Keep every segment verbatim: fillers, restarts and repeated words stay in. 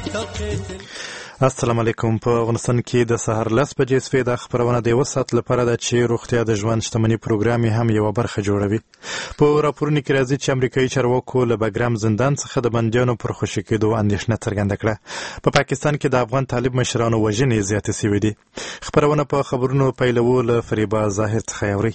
السلام علیکم. په افغانستان کې د سهار لس بجې سوي د خبرونه د یو ساعت لپاره د چې روغتیا د ژوند شتمنۍ پروګرام هم یو برخه جوړوي. په راپورونو کې راځي چې امریکایي چارواکو له بګرام زندان څخه د بندیانو پر خوشي کېدو اندېښنه څرګنده کړه. په پاکستان کې د افغان طالب مشرانو وژنې زیاتې شوې دي. خبرونه په خبرونو پیلو له فریبا ظاهر څخه اوري.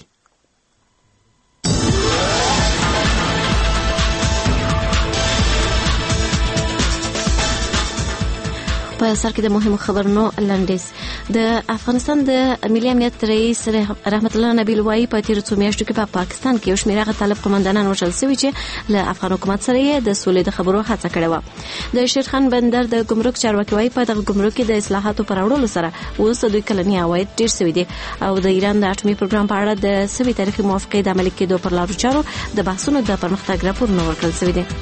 په سر کې د مهمو خبرونو لنډیز. د افغانستان د ملي امنیت رئیس رحمت الله نبیل وایي په تیر څو میاشتو کې په پا پاکستان کې یو شمېر هغه طالب قومندانان وژل شوي چې له افغان حکومت سره یې د سولې د خبرو هڅه کړې وه. د شیرخان بندر د ګمرک چارواکي وایي په دغه ګمرک کې د اصلاحاتو پر راوړلو سره اوس دوی کلني عواید ډېر شوي دي او د ایران د اټومي پروګرام په اړه د سوي تاریخي موافقې د عملي کېدو پر لارو چارو د بحثونو د پرمختګ راپورونه ورکړل شوي دي.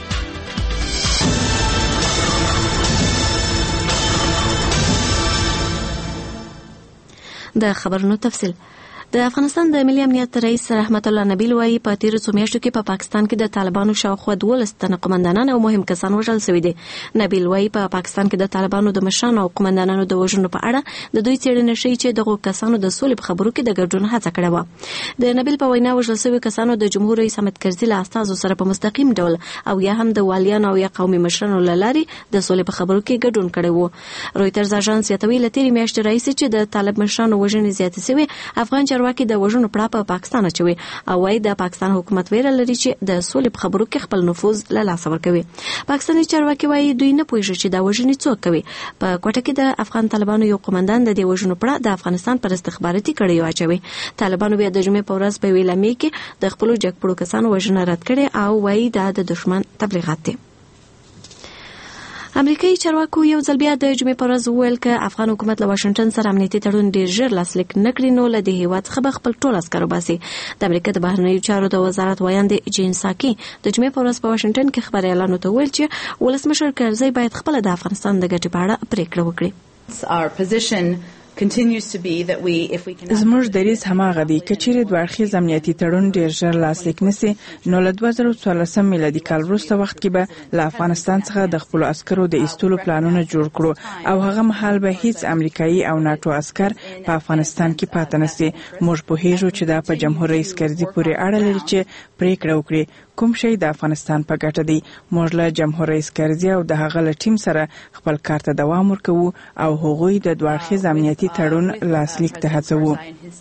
د خبرونو تفصیل. د افغانستان د ملي امنیت رئیس رحمت الله نبیل وایي په تیر څو میاشتو کې په پا پاکستان کې د طالبانو شاوخوا دولس تنه قومندانان او مهم کسان وژل شوي دي. نبیل وایي په پا پاکستان کې د طالبانو د مشرانو او قومندانانو د وژنو په اړه د دوی څېړنې ښیي چې دغو کسانو د سولې په خبرو کې د ګډون هڅه کړې وه. د نبیل په وینا وژل شوي کسانو د جمهور رئیس حامد کرزي له استازو سره په مستقیم ډول او یا هم د والیانو او یا قومي مشرانو له لارې د سولې په خبرو کې ګډون کړی وو. رویټرز اژانس یادوي له تېرې میاشتې راهیسې چې د طالب مشرانو وژنې زیاتې شوې، افغان چارواکي د وژنو په په پاکستان اچوي او وايي د پاکستان حکومت ویره لري چې د سولې په خبرو کې خپل نفوذ له لاسه ورکوي. پاکستاني چارواکي وايي دوی نه پوهیږي چې دا وژنې څوک کوي. په کوټه کې د افغان طالبانو یو قومندان د دې وژنو په اړه د افغانستان پر استخباراتي کړیو اچوي. طالبانو بیا د جمعې په ورځ په ویلامي کې د خپل جګپړو کسانو وژنه رد کړې او وايي دا د دښمن تبلیغات دي. امریکایي چارواکو یو ځل بیا د جمعې په ورځ وویل چې افغان حکومت له واشنګټن سره امنیتي تړون ډېر ژر لاسلیک نه کړي نو له دې هېواد څخه به خپل ټول عسکر وباسي. د امریکا د بهرنیو چارو د وزارت ویاند جین ساکي د جمعې په ورځ په واشنګټن کې خبري اعلان وکړ چې ولسمشر کرزي باید خپل د افغانستان د ګټې په اړه پریکړه وکړي. زموږ دریځ هماغه دی که چیرې دوه اړخیز امنیتي تړون ډېر ژر لاسلیک نشي نو له دوه زره څوارلسم میلادي کال وروسته وخت کې به له افغانستان څخه د خپلو عسکرو د ایستلو پلانونه جوړ کړو او هغه مهال به هیڅ امریکایي او ناټو عسکر په افغانستان کې پاتې نشي. موږ پوهیږو چې دا په جمهور رئیس کرزي پورې اړه لري چې پریکړه وکړي کوم شی د افغانستان په ګټه دی. موږ له جمهور رئیس کرزي او د هغه له ټیم سره خپل کار ته دوام ورکوو او هغوی د دوه اړخیز امنیتي تړون لاسلیک ته هڅوو.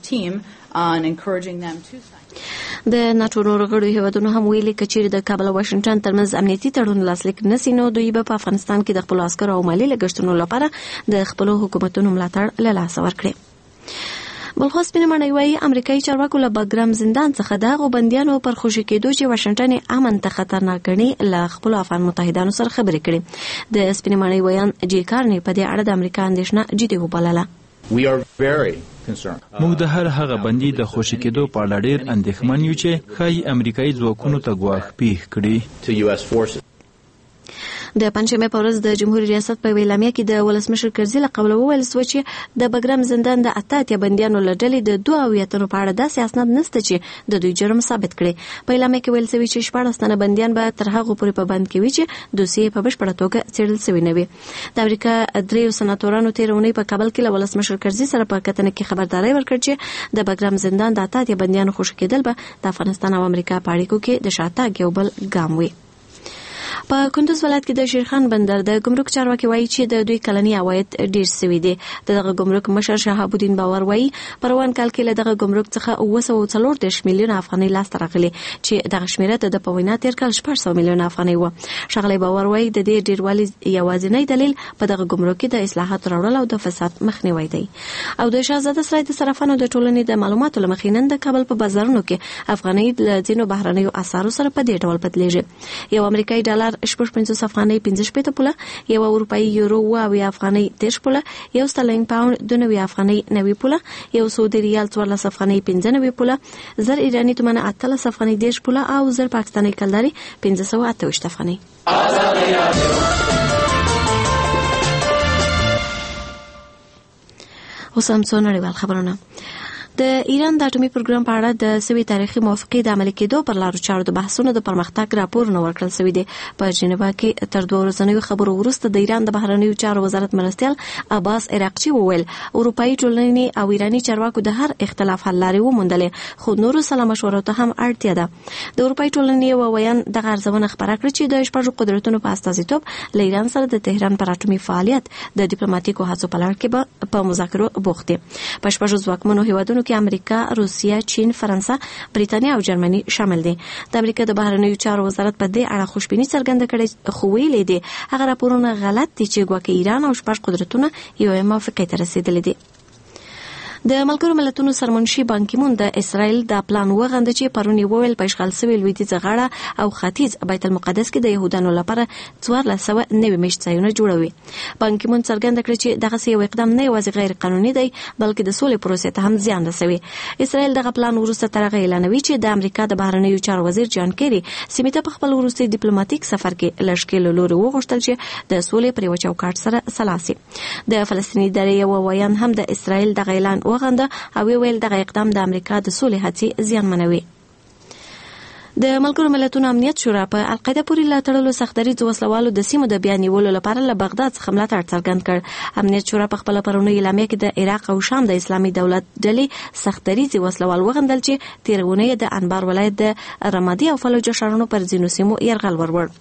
د ناټو نورو غړو هیوادونو هم ویلي چې چیرې د کابل او واشنګټن ترمنځ امنیتي تړون لاسلیک نشي نو دوی به په افغانستان کې د خپل عسکرو او مالي لګښتونو لپاره د خپل حکومتونو ملاتړ له لاسه ورکړي. بلخوا سپینه ماڼۍ وایي امریکایي چارواکو له بګرام زندان څخه د هغو بندیانو پر خوشي کېدو چې واشنګټن یې امن ته خطرناک ګڼي له خپلو افغان متحدانو سره خبرې کړي. د سپینه ماڼۍ ویان جی کارني په دې اړه د امریکا اندېښنه جدي وبلله. موږ د هر هغه بندي د خوشي کېدو په اړه ډېر اندېښمن یو چې ښایي امریکایي ځواکونو ته ګواښ پیښ کړي. د پنځمې په ورځ د جمهوریت ریاست په ویلامیا کې د ولسمشر کرزي له قبله وویل شو چې د بګرام زندان د اته اتیا بندیانو له ډلې د دوه اویا تنو په اړه داسې اسناد نشته چې د دوی جرم ثابت کړي. په ویلامیا کې ویل شوي چې شپاړس تنه بندیان به تر هغو پورې په بند کې وي چې دوسیې په بشپړه توګه څېړل شوي نه وي. د امریکا دریو سناتورانو تېره اونۍ په کابل کې له ولسمشر کرزي سره په کتنه کې خبرداری ورکړ چې د بګرام زندان د اته اتیا بندیانو خوشي کېدل به د افغانستان او امریکا په اړیکو کې د شاتګ یو بل ګام وي. په کندوز ولایت کې د شیرخان بندر د ګمرک چارواکي وایي چې د دوی کلني عواید ډیر شوي دي. دغه ګمرک مشر شهاب الدین باور وایي په روان کال کې له دغه ګمرک څخه اوه سوه څلور دېرش میلیونه افغانۍ لاسته راغلي چې دغه شمیره د په وینا تېر کال شپږ سوه میلیونه افغانۍ وه. ښاغلی باور وایي د دې ډیروالي یوازینی دلیل په دغه ګمرک کې د اصلاحاتو راوړل او د فساد مخنیوی دی. او د شهزاده سرای د صرافانو د ټولنې د معلوماتو له مخې نن د کابل په بازارونو کې افغانۍ له ځینو بهرنیو اسعارو سره په دې ډول بدلیږي. یو امریکایي ډالر شپږ پنځوس افغانۍ پنځه شپېته پوله، یو اروپایي یورو اوه اویا افغانۍ دېرش پوله، یو سترلینګ پاونډ دوه نوي افغانۍ نوي پوله، یو سعودي ریال څوارلس افغانۍ پنځه نوي پوله، زر ایراني تومنه اتلس افغانۍ دېرش پوله او زر پاکستاني کلداري پنځه سوه اته ویشت افغانۍ. اوس هم څو نړیوال خبرونه. د ایران د اټومي پروګرام په اړه د سوي تاریخي موافقې د عملي کېدو پر لارو چارو د بحثونو د پرمختګ راپورونه ورکړل شوی دی. په جنیوا کې تر دوه ورځنیو خبرو وروسته د ایران د بهرنیو چارو وزارت مرستیال عباس عراقچي وویل اروپאי ټولنې او ایرانی چارواکو د هر اختلاف حل لارې وموندلې، خو نورو سلا مشورو ته هم اړتیا ده. د اروپאי ټولنې یو ویان دغه ارزونه خبره کړې چې د شپږو قدرتونو په استازیتوب له ایران سره د تهران پر اټومي فعالیت د ډیپلوماټیکو هڅو په لړ کې په مذاکرو بوخت دي. په شپږو ځواکمنو هیوادونو کې امریکا، روسیه، چین، فرانسه، بریتانیا او جرمني شامل دي. د امریکا د بهرنیو چارو وزارت په دې اړه خوشبیني څرګنده کړې، خو ویلي دي هغه راپورونه غلط دي چې ګواکې ایران او شپږ قدرتونه یو موافقې ته رسیدلي دي. د ملګرو ملتونو سرمنشي بان کی مون د اسرائیل د پلان وغند چې پرونی وویل په اشغال شوی لویدیځ غاړه او ختیځ بیت المقدس کې د يهودانو لپاره څوارلس سوه نوي میشت ځایونه جوړوي. بان کی مون څرګنده کړ چې دغه یو اقدام نه یوازې غیر قانوني دی بلکې د سولې پروسې ته هم زیان رسوي. اسرائیل دغه پلان وروسته تر هغه اعلانوي چې د امریکا د بهرنیو چارو وزیر جان کیری سیمې ته په خپل وروستي ډیپلوماټیک سفر کې لشکې له لوري وغوښتل چې د سولې پر یو چوکاټ سره سلاسي. د فلسطیني ادارې یو ویان هم د اسرائیل د اعلان وغنده او ویل دغه اقدام د امریکا د سولې هڅې زیانمنوي. د ملګرو ملتونو امنیت شورا په القاعده پورې لا تړلو سختدریځ وسلوالو د سیمو د بیا نیولو لپاره له بغداد څخه ملاتړ څرګند کړ. امنیت شورا په خپل پرونی اعلامیه کې د عراق او شام د اسلامي دولت ډلې سختدریځ وسلوال وغندل چې تیرونه د انبار ولایت د رمادي او فلوجه ښارونو پر ځینو سیمو یرغل ورور.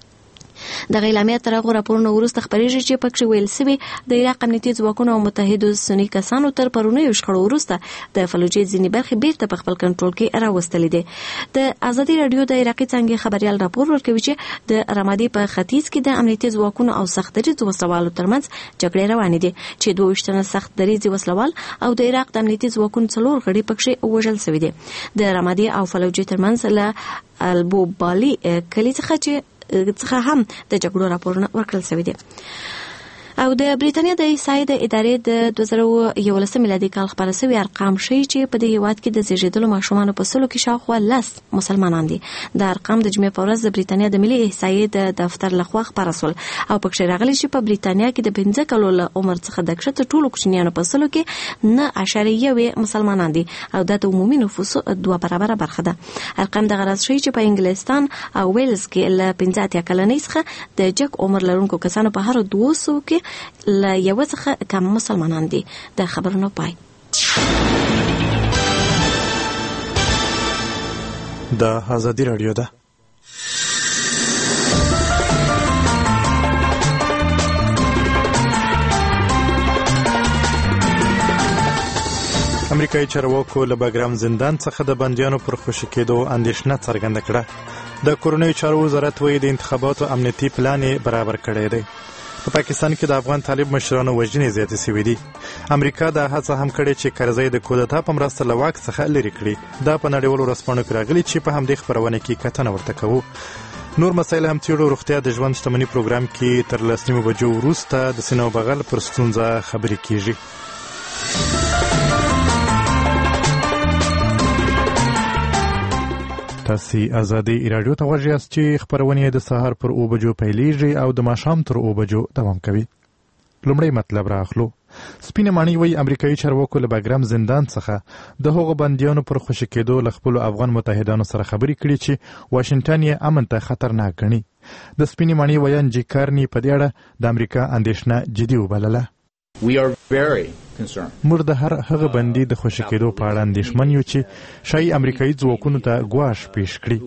د اعلامیه تر هغه راپورونه وروسته خبرېږي چې پکې ویل سوي د عراق امنیتي ځواکونو او متحدو سني کسانو تر پرونی شخړو وروسته د فلوجې ځینې برخې بیرته په خپل کنټرول کې راوستلې دي. د ازادي رادیو د عراقي څنګه خبريال راپور ورکوي چې د رمادي په ختیځ کې د امنیتي ځواکونو او سختدریځ وسلوالو ترمنځ جګړې روانې دي چې دوه ویشتنه سختدریځ وسلوال او د عراق د امنیتي ځواکونو څلور غړي پکې وژل شوي دي. د رمادي او فلوجې ترمنځ له البوبالي کلی څخه چې څخه هم د جګړو راپورونه ورکړل شوي دي. او د بریتانیا د ایسای د ادارې د دوه زره یولسم میلادي کال خبره شوی ارقام ښیي چې په دې هیواد کې د زیږیدلو ماشومانو په سلو کې شاوخوا لس مسلمانان دي. د ارقام د جمعې په ورځ د بریتانیا د ملي احصایې د دفتر لخوا خبره شول او پکې راغلي چې په بریتانیا کې د پنځه کالو له عمر څخه د کښته ټولو کوچنیانو په سلو کې نه اعشاریه یو مسلمانان دي او د عمومي نفوس دوه برابره برخه ده. ارقام د غرض ښیي چې په انګلستان او ویلز کې له پنځه اتیا کلنۍ څخه د جګ عمر لرونکو کسانو په هر دوه سوه کې ل یو څخه کم مسلمانان دي. د خبرونو پای. د ازادي رادیو ده. امریکایي چارواکو له بګرام زندان څخه د بندیانو پر خوشي کېدو اندېښنه څرګنده کړه. د کورنیو چارو وزارت وایي د انتخاباتو امنیتي پلان یې برابر کړی دی. په پاکستان کې د افغان طالب مشرانو وژنې زیاتې شوې دي. امریکا دا هڅه هم کړې چې کرزی د کودتا په مرسته له واک څخه لرې کړي. دا په نړیوالو رسنیو کې راغلي چې په همدې خپرونه کې کتنه ورته کوو. نور مسایل هم څېړو. روغتیا د ژوند شتمني پروګرام کې تر لس نیمو بجو وروسته د سینه او بغل پر ستونزه خبرې کیږي. تاسو ازادي رادیو ته غوږ یاست چې خبرونه د سهار پر او بجو پیلېږي او د ماښام تر او بجو دوام کوي. لومړی مطلب راخلو. سپینه مانی وی امریکایي چارواکو له بګرام زندان څخه د هغو بندیانو پر خوشي کېدو له خپل افغان متحدانو سره خبرې کړې چې واشنگټن یې امن ته خطرناک ګڼي. د سپینه مانی ویان جی کارنی په دې اړه د امریکا اندېښنه جدي وبلله. We are very concerned. موږ د هر هغه بندي د خوشي کېدو په اړه اندېښمن یو چې شایي امریکایي ځواکونو ته ګواښ پیښ کړي.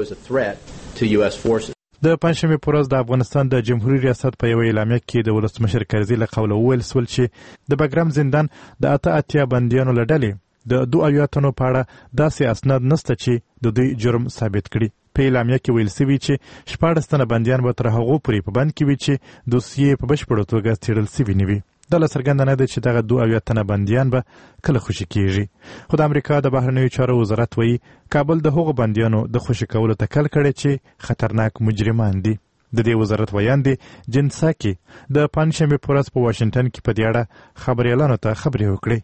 د پنځشنبې په ورځ د افغانستان د جمهوریت ریاست په یوه اعلامیه کې د ولسمشر کرزي له قوله وویل شول چې د بګرام زندان د اته اتیا بندیانو له ډلې د دوه اویا تنو په اړه داسې اسناد نشته چې د دوی جرم ثابت کړي. په اعلامیه کې ویل شوي چې شپاړس تنه بندیان به تر هغو پورې په بند کې وي چې دوسیې په بشپړه توګه څېړل شوي نه وي. دا له څرګنده نه ده چې دغه دوه اویا تنه بندیان به کله خوشي کېږي. خو د امریکا د بهرنیو چارو وزارت وایي کابل د هغو بندیانو د خوشي کولو تکل کړی چې خطرناک مجرمان دي. د دې وزارت ویان دی جن ساکي د پنځشنبې په ورځ په واشنګټن کې په دې اړه خبریالانو ته خبرې وکړې.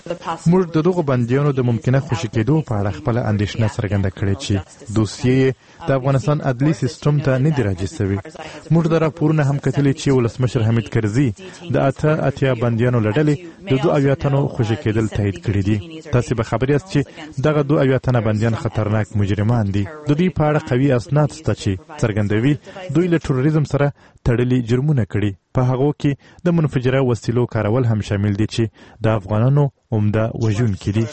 موږ د دغو بندیانو د ممکنه خوشي کېدو په اړه خپله اندېښنه څرګنده کړې چې دوسیې د افغانستان عدلي سیستم ته نه دی راجع شوی. موږ د راپورونه هم کتلي چې ولسمشر حمید کرزي د اته اتیا بندیانو له ډلې د دوه اویا تنو خوشي کېدل تایید کړي دي. تاسو به خبر یاست چې دغه دوه اویا تنه بندیان خطرناک مجرمان دي. د دوی په اړه قوي اسناد شته چې څرګندوي دوی له تروریزم سره تړلي جرمونه کړي. په هغو کې د منفجره وسیلو کارول هم شامل دي چې د افغانانو عمده وژونکي دي.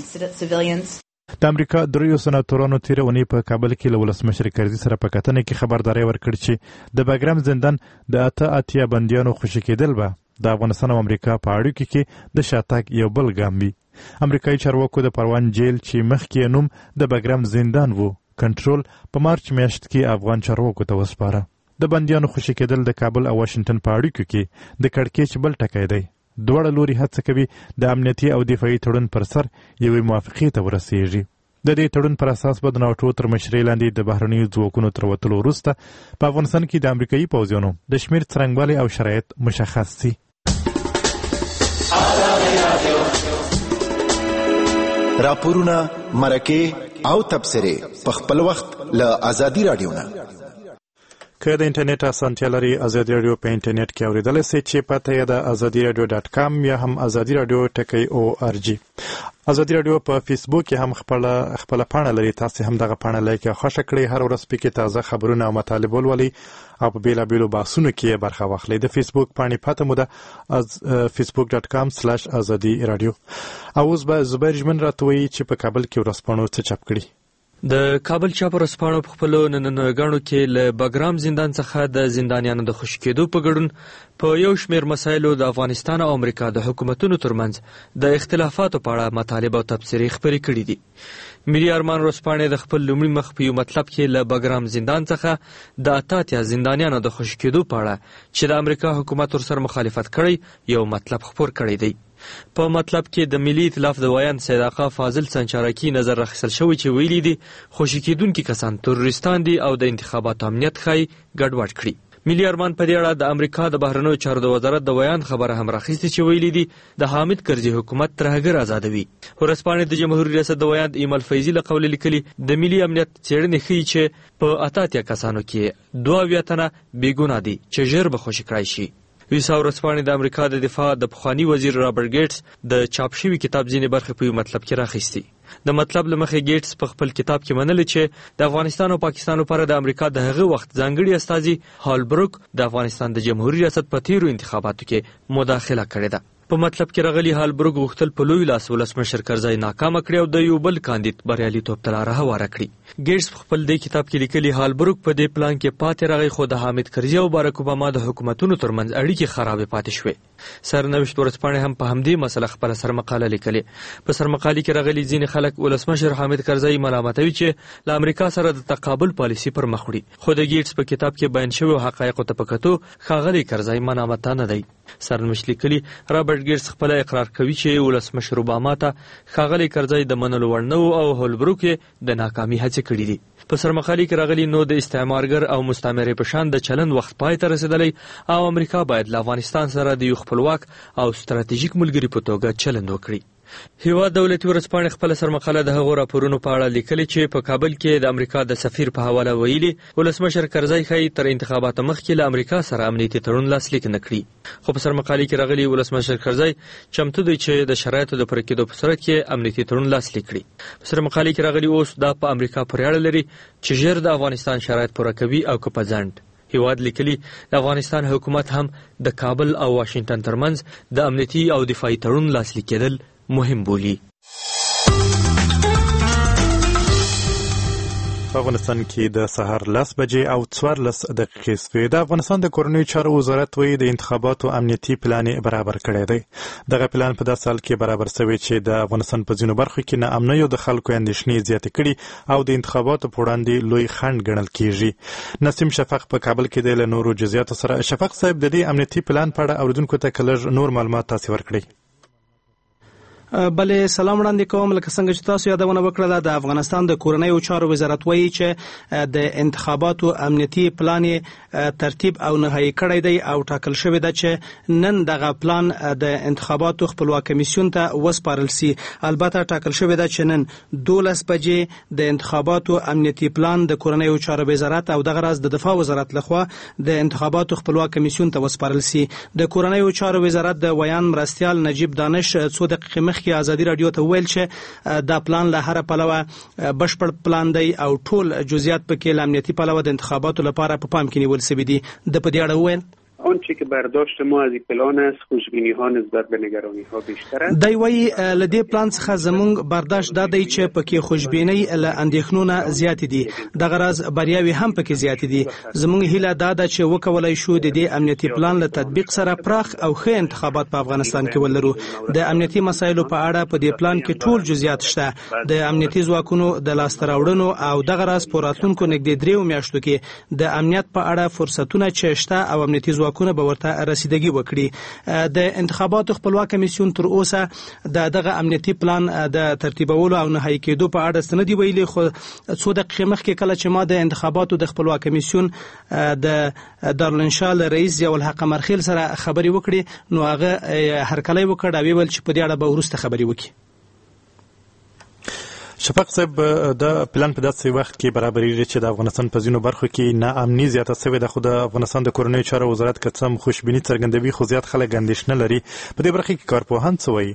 د امریکا دریو سناتورانو تیره اونۍ په کابل کې له ولسمشر کرزي سره په کتنه کې خبرداری ورکړ چې د بګرام زندان د اته اتیا بندیانو خوشي کېدل به د افغانستان او امریکا په اړیکو کې د شاتګ یو بل ګام وي. امریکایي چارواکو د پروان جیل چې مخکې نوم د بګرام زندان وو کنټرول په مارچ میاشت کې افغان چارواکو ته وسپاره. د بندیانو خوشي کېدل د کابل او واشنگټن په اړیکو کې د کړکېچ بل ټکی دی. دواړه لوري هڅه کوي د امنیتي او دفاعي تړون پر سر یوې موافقې ته ورسیږي. د دې تړون پر اساس به د ناټو تر مشرۍ لاندې د بهرنیو ځواکونو تر وتلو وروسته په افغانستان کې د امریکایي پوځیانو د شمېر څرنګوالی او شرایط مشخص شي. راپورونه، مرکې او تبصرې په خپل وخت له ازادي رادیو نه. که د انټرنیټ اسانتیا لري ازادي رادیو په انټرنیټ کې اوریدلی سئ چې پته یې د ازادي رادیو ډاټ کام یا هم ازادي رادیو ټکی او ار جی. ازادي رادیو په فیسبوک کې هم خپل خپل پاڼه لري. تاسو هم دغه پاڼه لایک او خوښ کړئ. هر ورځ پکې تازه خبرونه او مطالب ولولئ او په بیلابیلو بحثونو کې برخه واخلئ. د فیسبوک پاڼې پته مو ده از فیسبوک ډاټ کام سلاش ازادي رادیو. او اوس به زبیر ژمن راته وایي چې په کابل کې ورځپاڼو څه چاپ کړي. د کابل چاپ ورځپاڼو په خپلو نننګانو کې له بګرام زندان څخه د زندانیانو د خوشي کېدو په ګډون په یو شمېر مسایلو د افغانستان او امریکا د حکومتونو ترمنځ د اختلافاتو په اړه مطالب او تبصرې خپرې کړي دي. ملي ارمان ورځپاڼې د خپل لومړي مخ په یو مطلب کې له بګرام زندان څخه د اته اتیا زندانیانو د خوشي کېدو په اړه چې د امریکا حکومت ورسره مخالفت کړی یو مطلب خپور کړی دی. په مطلب کې د ملي ائتلاف د ویاند سید آقا فاضل سنچارکي نظر راخیستل شوی چې ویلي دي خوشي کېدونکي کسان تروریستان دي او د انتخاباتو امنیت ښایي ګډوډ کړي. ملي ارمان په دې اړه د امریکا د بهرنیو چارو د وزارت د ویاند خبره هم راخیستې چې ویلي دي د حامد کرزي حکومت ترهګر آزادوي. ورځپاڼې د جمهوریت ریاست د ویاند ایمل فیضي له قوله لیکلي د ملي امنیت څېړنې ښیي چې په اته اتیا کسانو کې دوه اویا تنه بېګناه دي چې ژر به خوشي کړای شي. ویسا ورځپاڼې د امریکا د دفاع د پخواني وزیر رابرټ ګیټس د چاپ شوي کتاب ځینې برخې په یو مطلب کې راخیستي. د مطلب له مخې ګیټس په خپل کتاب کې منلي چې د افغانستان او پاکستان لپاره د امریکا د هغه وخت ځانګړي استازي هالبروک د افغانستان د جمهوریت ریاست په تیرو انتخاباتو کې مداخله کړې ده. په مطلب کې راغلي هالبروک غوښتل په لوی لاس ولسمشر کرزي ناکامه کړي او د یو بل کاندید بریالیتوب ته لاره هواره کړي. ګیټس په خپل دې کتاب کې لیکلي هالبروک په دې پلان کې پاتې راغی خو د حامد کرزي او باراک اوباما د حکومتونو ترمنځ اړیکې خرابې پاتې شوې. سرنوشت ورځپاڼې هم په همدې مسله خپله سرمقاله لیکلې. په سرمقالې کې راغلي ځینې خلک ولسمشر حامد کرزي ملامتوي چې له امریکا سره د تقابل پالیسي پر مخ وړي خو د ګیټس په کتاب کې بیان شویو حقایقو ته په کتو ښاغلی کرزي ملامته نه دی. سرنوشت لیکلي رابرټ ګیټس خپل اقرار کوي چې ولسمشر اوباما ته ښاغلی کرزي د منلو وړ نه او هولبروک یې د ناکامي هڅې کړي دي. په سرمقالې کې راغلي نو د استعمارګر او مستعمرې په شان د چلند وخت پای ته رسېدلی او امریکا باید له افغانستان سره د یو خپلواک او ستراتیژیک ملګري په توګه چلند وکړي. هیواد دولتي ورځپاڼې خپله سرمقاله د هغو راپورونو په اړه لیکلي چې په کابل کې د امریکا د سفیر په حواله ویلي ولسمشر کرزي ښایي تر انتخاباتو مخکې له امریکا سره امنیتي تړون لاسلیک نه کړي. خو په سرمقالې کې راغلي ولسمشر کرزي چمتو دی چې د شرایطو د پوره کېدو په صورت کې امنیتي تړون لاسلیک کړي. په سرمقالې کې راغلي اوس دا په امریکا پورې اړه لري چې ژر د افغانستان شرایط پوره کوي او که په ځنډ. هیواد لیکلي د افغانستان حکومت هم د کابل او واشنگټن ترمنځ د امنیتي او دفاعي تړون لاسلیک کېدل مهم بولي. په افغانستان کې د سهار لس بجې او څوارلس دقیقې شوې. د افغانستان د کورنیو چارو وزارت وایي د انتخاباتو امنیتي پلان برابر کړی دی. دغه پلان په داسې حال کې برابر شوی چې د افغانستان په ځینو برخو کې ناامنیو د خلکو اندېښنې زیاتې کړي او د انتخاباتو په وړاندې لوی خنډ ګڼل کېږي. نسیم شفق په کابل کې دی له نورو جزئیاتو سره. شفق صاحب د دې امنیتي پلان په اړه اورېدونکو ته که لږ نور معلومات تاسې ورکړئ. بله سلام وړاندې کوم. لکه څنګه چې تاسو یادونه وکړه د افغانستان د کورنیو چارو وزارت وایي چې د انتخاباتو امنیتي پلان ترتیب او نهایی کړی دی او ټاکل شوی دی چې نن دغه پلان د انتخاباتو خپلواک کمیسیون ته وسپارل سي. البته ټاکل شوی دی چې نن دولس بجې د انتخاباتو امنیتي پلان د کورنیو چارو وزارت او دغه راز د دفاع وزارت لخوا د انتخاباتو خپلواک کمیسیون ته وسپارل سي. د کورنیو چارو وزارت د ویان مرستیال نجیب دانش څو دقیقې مخکې ازادي رادیو ته ویل چې دا پلان له هر پلوه بشپړ پلان دی او ټول جزئیات پکې له امنیتي پلوه د انتخاباتو لپاره په پام کې نیول شوی دي. د په دې اړه ویل آنچه که برداشت ما از این پلان است خوشبینی ها نسبت به نگرانی ها بیشتر است. دی وی لدی پلان څخه زمونږ برداشت دادی چې پکې خوشبینی له اندېښنو زیات دي. دغه راز بریاوي هم پکې زیات دي. زمونږ هیله دا ده چې وکولای شو د دې امنیتي پلان له تطبیق سره پراخ او ښه انتخابات په افغانستان کې ولرو. د امنیتي مسایلو په اړه په دې پلان کې ټول جزئیات شته. د امنیتي ځواکونو د لاسته راوړنو او دغه راز پوراتونکو نږدې دریو میاشتو کې د امنیت په اړه فرصتونه چې شته او امنیتي ځواکونه به ورته رسیدګي وکړي. د انتخاباتو خپلواک کمیسیون تر اوسه د دغه امنیتي پلان د ترتیبولو او نهایی کېدو په اړه سندې ویلي، خو څو دقیقې مخکې کله چې ما د انتخاباتو د خپلواک کمیسیون د دارالانشا رئیس ضیاء الحق مرخیل سره خبرې وکړې نو هغه هرکلی وکړ او ویل چې په دې اړه به وروسته خبرې وکړي. شفاق صاحب د پلان په داسې وخت کې برابرېږي چې د افغانستان په ځینو برخو کې ناامني زیاته شوې ده، خو د افغانستان د کورنیو چارو وزارت که څه هم خوشبیني څرګندوي خو زیات خلک اندېښنه لري. په دې برخه کې کارپوهان څه وایي؟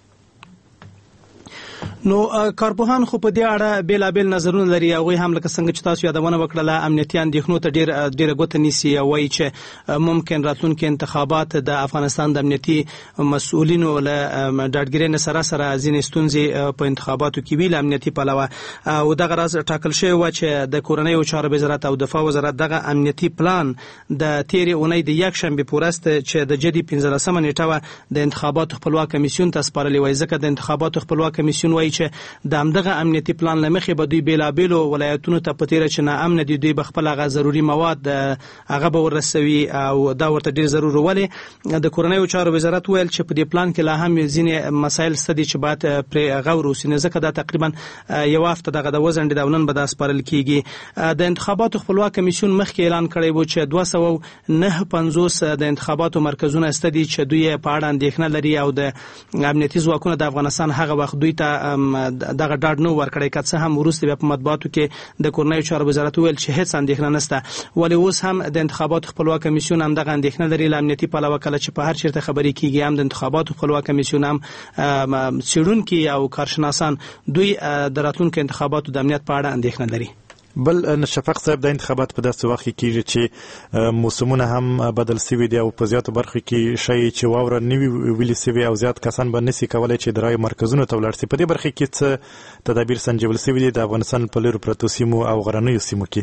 نو کارپوهان خو په دې اړه بیلابیل نظرونه لري. هغوی هم لکه څنګه چې تاسو یادونه وکړله امنیتي اندېښنو ته ډېر ډېره ګوته نیسي او وایي چې ممکن راتلونکي انتخابات د افغانستان د امنیتي مسؤلینو له ډاډګیرۍ سره سره ځینې ستونزې په انتخاباتو کې وي له امنیتي پلوه. او دغه راز ټاکل شوی و چې د کورنیو چارو وزارت او دفاع وزارت دغه امنیتي پلان د تېرې اونۍ د یکشنبې په ورځ چې د جدي پنځلسمه نیټه وه د انتخاباتو خپلواک کمیسیون ته سپارلې وای، ځکه د انتخاباتو خپلواک کمیسیون وایي چې د همدغه امنیتي پلان له مخې به دوی بیلابیلو ولایتونو ته په تېره چې ناامنه دي دوی به خپل هغه ضروري مواد هغه به ورسوي او دا ورته ډېر ضرور ولې د کورنیو چارو وزارت ویل چې په دې پلان کې لا هم ځینې مسایل شته دي چې باید پرې غور وسي، ځکه دا تقریبا یوه هفته دغه د وځنډېد او نن به دا سپارل کېږي. د انتخاباتو خپلواک کمیسیون مخکې اعلان کړی و چې دوه سوه نهه پنځوس د انتخاباتو مرکزونه شته دي چې دوی په اړه اندېښنه لري او د امنیتي ځواکونه د افغانستان هغه وخت دوی ته دغه ډاډ نو ورکړی، که څه هم وروسته بیا په مطبوعاتو کې د کورنیو چارو وزارت ویل چې هیڅ اندېښنه نشته، ولې اوس هم د انتخاباتو خپلواک کمیسیون هم دغه اندېښنه لري له امنیتي پلوه. کله چې په هر چیرته خبرې کېږي هم د انتخاباتو خپلواک کمیسیون هم څېړونکي او کارشناسان دوی د راتلونکو انتخاباتو د امنیت په اړه اندېښنه لري. بل شفاق صاحب د انتخابات په داسې وخت کې کېږي چې موسمونه هم بدل شوي دي او په زیاتو برخو کې شی چې واوره نه وي ویلې شوې او زیات کسان به نشي کولی چې د رایو مرکزونو ته ولاړ شي. په دې برخه کې څه تدابیر سنجول شوي دي د افغانستان په لرو پرتو سیمو او غرنیو سیمو کې؟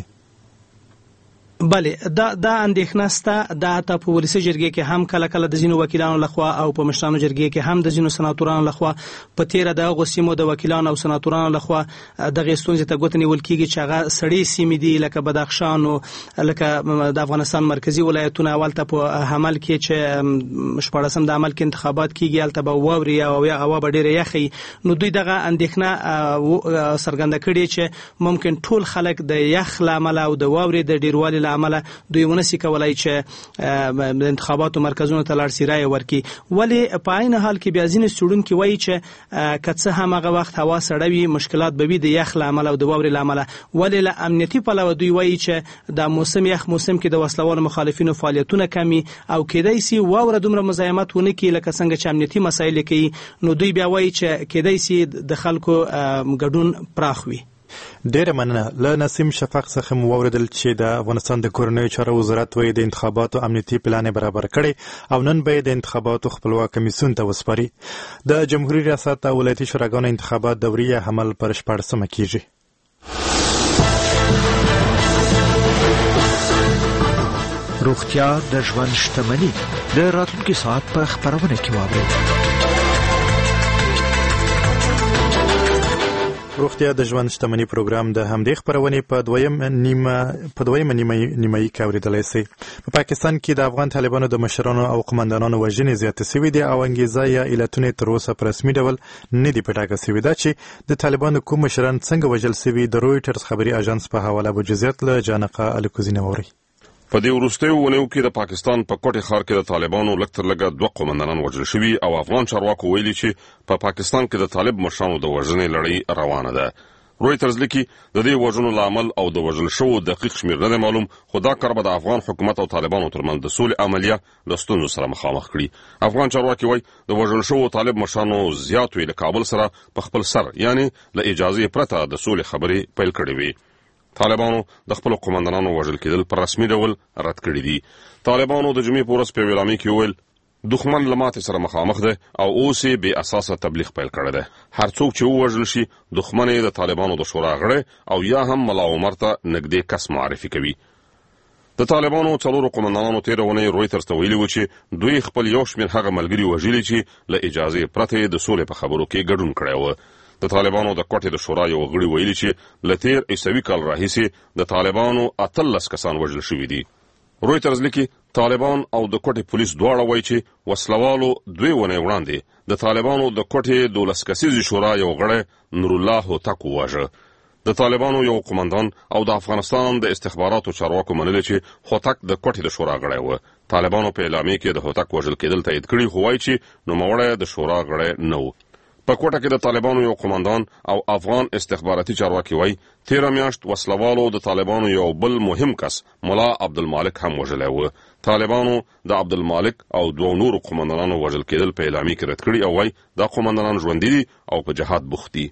بله دا دا اندېښنه شته. دا حتی په ولسي جرګې کې هم کله کله د ځینو وکیلانو لخوا او په مشرانو جرګې کې هم د ځینو سناتورانو لخوا په تېره د هغو سیمو د وکیلانو او سناتورانو لخوا دغې ستونزې ته ګوته نیول کېږي چې هغه سړې سیمې دي لکه بدخشان او لکه د افغانستان مرکزي ولایتونه. اولته په حمل کې چې شپاړسم د عمل کې انتخابات کېږي هلته به واوري او هوا به ډېره یخی. نو دوی دغه اندېښنه څرګنده کړې چې ممکن ټول خلک د یخ له امله او د واورې د ډېروالي له امله دوی ونسي کولای چې د انتخاباتو مرکزونو ته لاړ شي رایه ورکړي. ولې په عین حال کې بیا ځینې څېړونکي وایي چې که څه هم هغه وخت هوا سړه وي مشکلات به وي د یخ له امله او د واورې له امله، ولې له امنیتي پلوه دوی وایي چې د موسم یخ موسم کې د وسلوالو مخالفینو فعالیتونه کمي او کېدای شي واوره دومره مزاحمت ونه کړي لکه څنګه چې امنیتي مسایل کوي. نو دوی بیا وایي چې کېدای شي د خلکو ګډون پراخ وي. ډېره مننه. له نسیم شفاق څخه مو واورېدل چې د افغانستان د کورنیو چارو وزارت وایي د انتخاباتو امنیتي پلان برابر کړی او نن به د انتخاباتو خپلواک کمیسیون ته وسپاري. د جمهوریت ریاست او ولایتي شوراګانو انتخابات دوري عمل پر شپاړسمه کېږي. روغتیا د ژوند شتمني د راتلونکي ساعت په خبرونه کې واورئ. روغتیا د ژوند شتمنۍ پروګرام د همدې خبرونې په دویم نیمه په دویم نیمه نیمایي کې اورېدلی سئ. په پاکستان کې د افغان طالبانو د مشرانو او قمندانانو وژنې زیاتې سوي دي او انګیزه یا علتونه تر اوسه په رسمي ډول نه دي په ټاکه سوي. دا چې د طالبانو کوم مشران څنګه وژل سوي د رویټرز خبري اژانس په حواله به جزئیات له جانقه الکوزي نه واورئ. په دې وروستیو اونیو کې د پاکستان په کوټې ښار کې د طالبانو لږ تر لږه دوه قومندانان وژل شوي او افغان چارواکو ویلي چې په پا پاکستان کې د طالب مشرانو د وژنې لړۍ روانه ده. رویټرز لیکي د دې وژنو لامل او د وژل شوو دقیق شمیر نه معلوم، خو دا کار به د افغان حکومت او طالبانو ترمنځ د سولې عملیه له ستونزو سره مخامخ کړي. افغان چارواکي وایي د وژل شوو طالب مشرانو زیات وی له کابل سره په خپل سر یعنی له اجازې پرته د سولې خبرې پیل کړې وي. طالبانو د خپل قومندانانو وژل کېدل پر رسمي ډول رد کړي دي. طالبانو د جمعې په ورځ په اعلامیه کې وویل دښمن له ماتې سره مخامخ ده او اوس یې بې اساسه تبلیغ پیل کړی ده. هر څوک چې ووژل شي دښمن یې د طالبانو د شورا غړی او یا هم ملا عمر ته نږدې کس معرفي کوي. د طالبانو څلورو قومندانانو تېره اونۍ رویټرز ته ویلي و چې دوی خپل یو شمېر هغه ملګري وژلي چې له اجازې پرته یې د سولې په خبرو کې ګډون کړی و. د طالبانو د کوټې د شورا یو غړي ویلي چې له تېر عیسوي کال راهیسې د طالبانو اتلس کسان وژل شوي دي. رویټرز لیکي طالبان او د کوټې پولیس دواړه وایي چې وسلوالو دوی ونې وړاندې د طالبانو د کوټې دولس کسیزې شورا یو غړی نور الله هوتک وواژه. د طالبانو یو قومندان او د افغانستان د استخباراتو چارواکو منلي چې هوتک د کوټې د شورا غړی و. طالبانو په اعلامیه کې د هوتک وژل کېدل تایید کړي، خو وایي چې نوموړی د شورا غړی نه و. په کوټه کې د طالبانو یو قومندان او افغان استخباراتي چارواکي وایي تیره میاشت وسلوالو د طالبانو یو بل مهم کس ملا عبدالمالک هم وژلی و. طالبانو د عبدالمالک او دوه نورو قومندانانو وژل کېدل په اعلامیه کې رد کړي او وایي دا قومندانان ژوندي دي او په جهاد بوخت دي.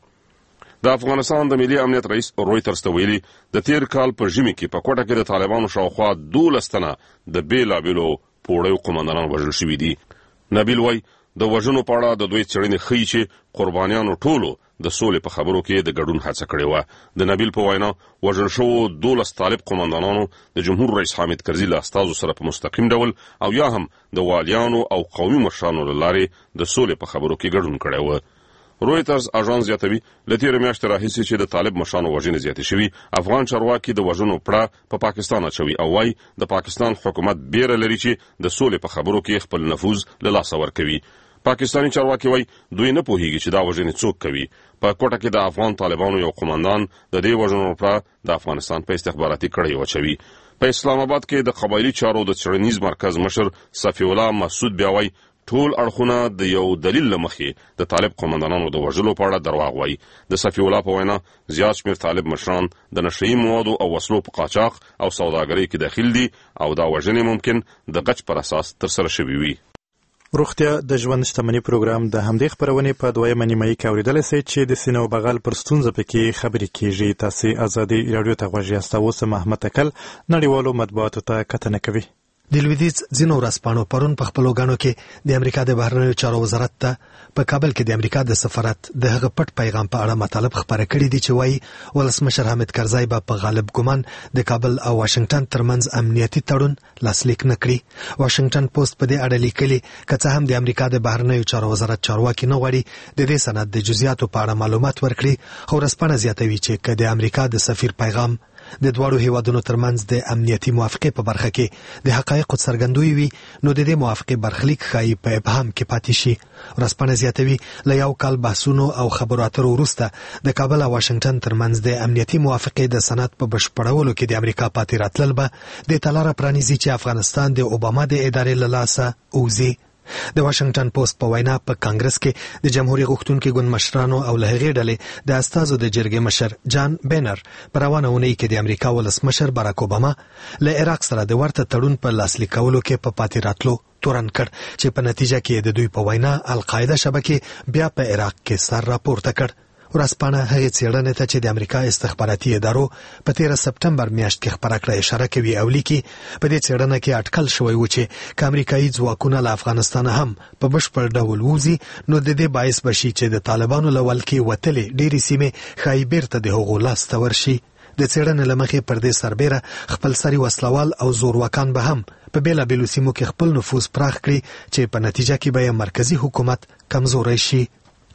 د افغانستان د ملي امنیت رئیس رویټرز ته ویلي د تیر کال په ژمي کې په کوټه کې د طالبانو شاوخوا دولس تنه د بېلابېلو پوړیو قومندانان وژل شوي دي. نبیل وایي د وژنو په اړه د دوی څېړنې ښیي چې قربانیانو ټولو د سولې په خبرو کې د ګډون هڅه کړې وه. د نبیل په وینا وژل شوو دولس طالب قومندانانو د جمهور رئیس حامد کرزي له استازو سره په مستقیم ډول او یا هم د والیانو او قومي مشرانو له لارې د سولې په خبرو کې ګډون کړی و. رویټرز اژانس زیاتوي له تېرې میاشتې راهیسې چې د طالب مشرانو وژنې زیاتې شوي، افغان چارواکي د وژنو پړه په پاکستان اچوي او وایي د پاکستان حکومت بیره لري چې د سولې په خبرو کې خپل نفوذ له لاسه ورکوي. پاکستانی چارواکي وایي دوی نه پوهیږي چې دا وژنې څوک کوي. په کوټه کې د افغان طالبانو یو قومندان د دې وژنو پړه د افغانستان په استخباراتي کړۍ واچوي. په اسلام آباد کې د قبایلي چارو د څېړنیز مرکز مشر صفی الله مسعود بیا وایي ټول اړخونه د یو دلیل له مخې د طالب قومندانانو د وژلو په اړه درواغ وایي. د صفی الله په وینا زیات شمېر طالب مشران د نشهیي موادو او وسلو په قاچاق او سوداګرۍ کې داخل دي او دا وژنې ممکن د غچ پر اساس ترسره شوي وي. روغتیا د ژوند شتمنۍ پروګرام د همدې خبرونې په دویمه نیمایي کې اورېدلی سئ چې د سینه او بغل پر ستونزه پکې خبرې کیږي. تاسې ازادي راډیو ته غوږ یاست. اوس محمد تکل نړیوالو مطبوعاتو ته کتنه کوي. د لویدیځ ځینو ورځپاڼو پرون په خپلو غاڼو کې د امریکا د بهرنیو چارو وزارت ته په کابل کې د امریکا د سفارت د هغه پټ پیغام په اړه مطالب خبره کړي دي چې وایي ولسمشر حامد کرزی به په غالب ګمان د کابل او واشنگټن ترمنځ امنیتي تړون لاسلیک نه کړي. واشنگټن پوسټ په دې اړه لیکلي که څه هم د امریکا د بهرنیو چارو وزارت چارواکي نه غواړي د دې سند د جزئیاتو په اړه معلومات ورکړي، خو ورځپاڼه زیاتوي چې که د امریکا د سفیر پیغام د دواړو هیوادونو ترمنځ د امنیتي موافقې په برخه کې د حقایقو څرګندوي وي نو د دې موافقې برخلیک ښایي په ابهام کې پاتې شي. ورځپاڼه زیاتوي له یو کال بحثونو او خبرو اترو وروسته د کابل او واشنگټن ترمنځ د امنیتي موافقې د سند په بشپړولو کې د امریکا پاتې راتلل به د تلاره پرانیزي چې افغانستان د اوباما د ادارې له لاسه ووځي. د واشنگټن پوسټ په وینا په کانګرس کې د جمهوریت غوښتونکو ګوند مشرانو او له هغې ډلې د استازو د جرګې مشر جان بینر په روانه اونۍ کې د امریکا ولسمشر باراک اوباما له عراق سره د ورته تړون په لاسلیک کولو کې په پاتې راتلو تورن کړ چې په نتیجه کې د دوی په وینا القاعده شبکې بیا په عراق کې سر راپورته کړ. ورځپاڼه هغې څېړنې ته چې د امریکا استخباراتي ادارو په تېره سپټمبر میاشت کې خپره کړه اشاره کوي او لیکي په دې څېړنه کې اټکل شوی و چې که امریکایي ځواکونه له افغانستانه هم په بشپړ ډول ووځي نو د دې باعث به شي چې د طالبانو له ولکې وتلې ډېرې سیمې ښایي بیرته د هغو لاسته ورشي. د څېړنې له مخې پر دې سربیره خپلسري وسلوال او زورواکان به هم په بېلابېلو سیمو کې خپل نفوذ پراخ کړي چې په نتیجه کې به یې مرکزي حکومت کمزوری شي.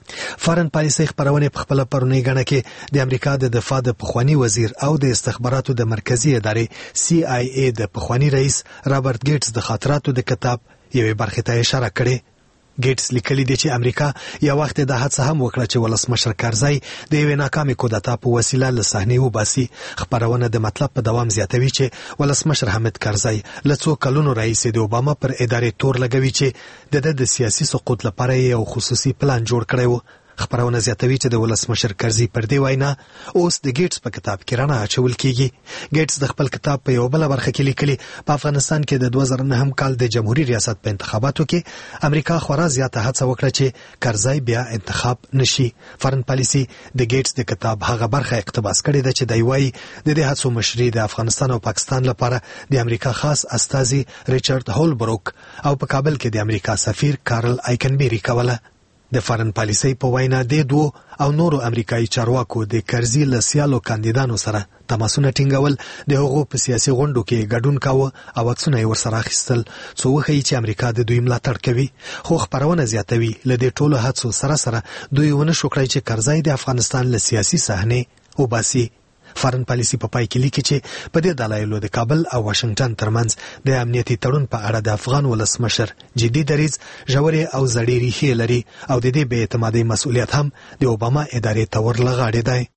فارن پالیسي خبرونه په خپل پرونی غنه کې د امریکا د دفاع د پخوانی وزیر او د استخباراتو د مرکزی ادارې سی آی ای د پخوانی رئیس رابرټ ګیټس د خاطراتو د کتاب یوې برخې ته اشاره کړې. ګیټس لیکلي دی چې امریکا یو وخت د هڅه هم وکړه چې ولسمشر کارزای د یوې ناکامې کودتا په وسیله له صحنې وباسي. خبرونه د مطلب په دوام زیاتوي چې ولسمشر حامد کارزای له څو کلونو راهیسې د اوباما پر ادارې تور لګوي چې د د سیاسي سقوط لپاره یو خصوصي پلان جوړ کړی و. خبرونه زیاتوي چې د ولسمشر کرزي پر دې وینا اوس د ګیټس په کتاب کې رانه اچول کیږي. ګیټس د خپل کتاب په یو بل برخه کې لیکلي په افغانستان کې د دوه زره نهم کال د جمهوریت ریاست په انتخاباتو کې امریکا خورا زیاته هڅه وکړه چې کرزي بیا انتخاب نشي. فارن پالیسي د ګیټس د کتاب هغه برخه اقتباس کړې ده چې دی وايي د دې هڅو مشري د افغانستان او پاکستان لپاره د امریکا خاص استازي ریچارډ هولبروک او په کابل کې د امریکا سفیر کارل آیکنبری کوله. د فارن پالیسي په وینا د دوه او نورو امریکایي چارواکو د کرزي له سیالو کاندیدانو سره تماسونه ټینګول، د هغو په سیاسي غونډو کې ګډون کاوه او عکسونه یې ورسره اخیستل څو وښیي چې امریکا د دوی ملاتړ کوي. خو خبرونه زیاتوي له دې ټولو هڅو سره سره دوی ونه شو کړی چې کرزي د افغانستان له سیاسي صحنې وباسي. فارن پالیسي په پای کې لیکي چې په دې دلایلو د کابل او واشنگټن ترمنځ د امنیتي تړون په اړه د افغان ولسمشر جدي دریځ ژورې او زړې ریښې لري او د دې بې اعتمادۍ مسؤلیت هم د اوباما ادارې ته ورلغاړی دی.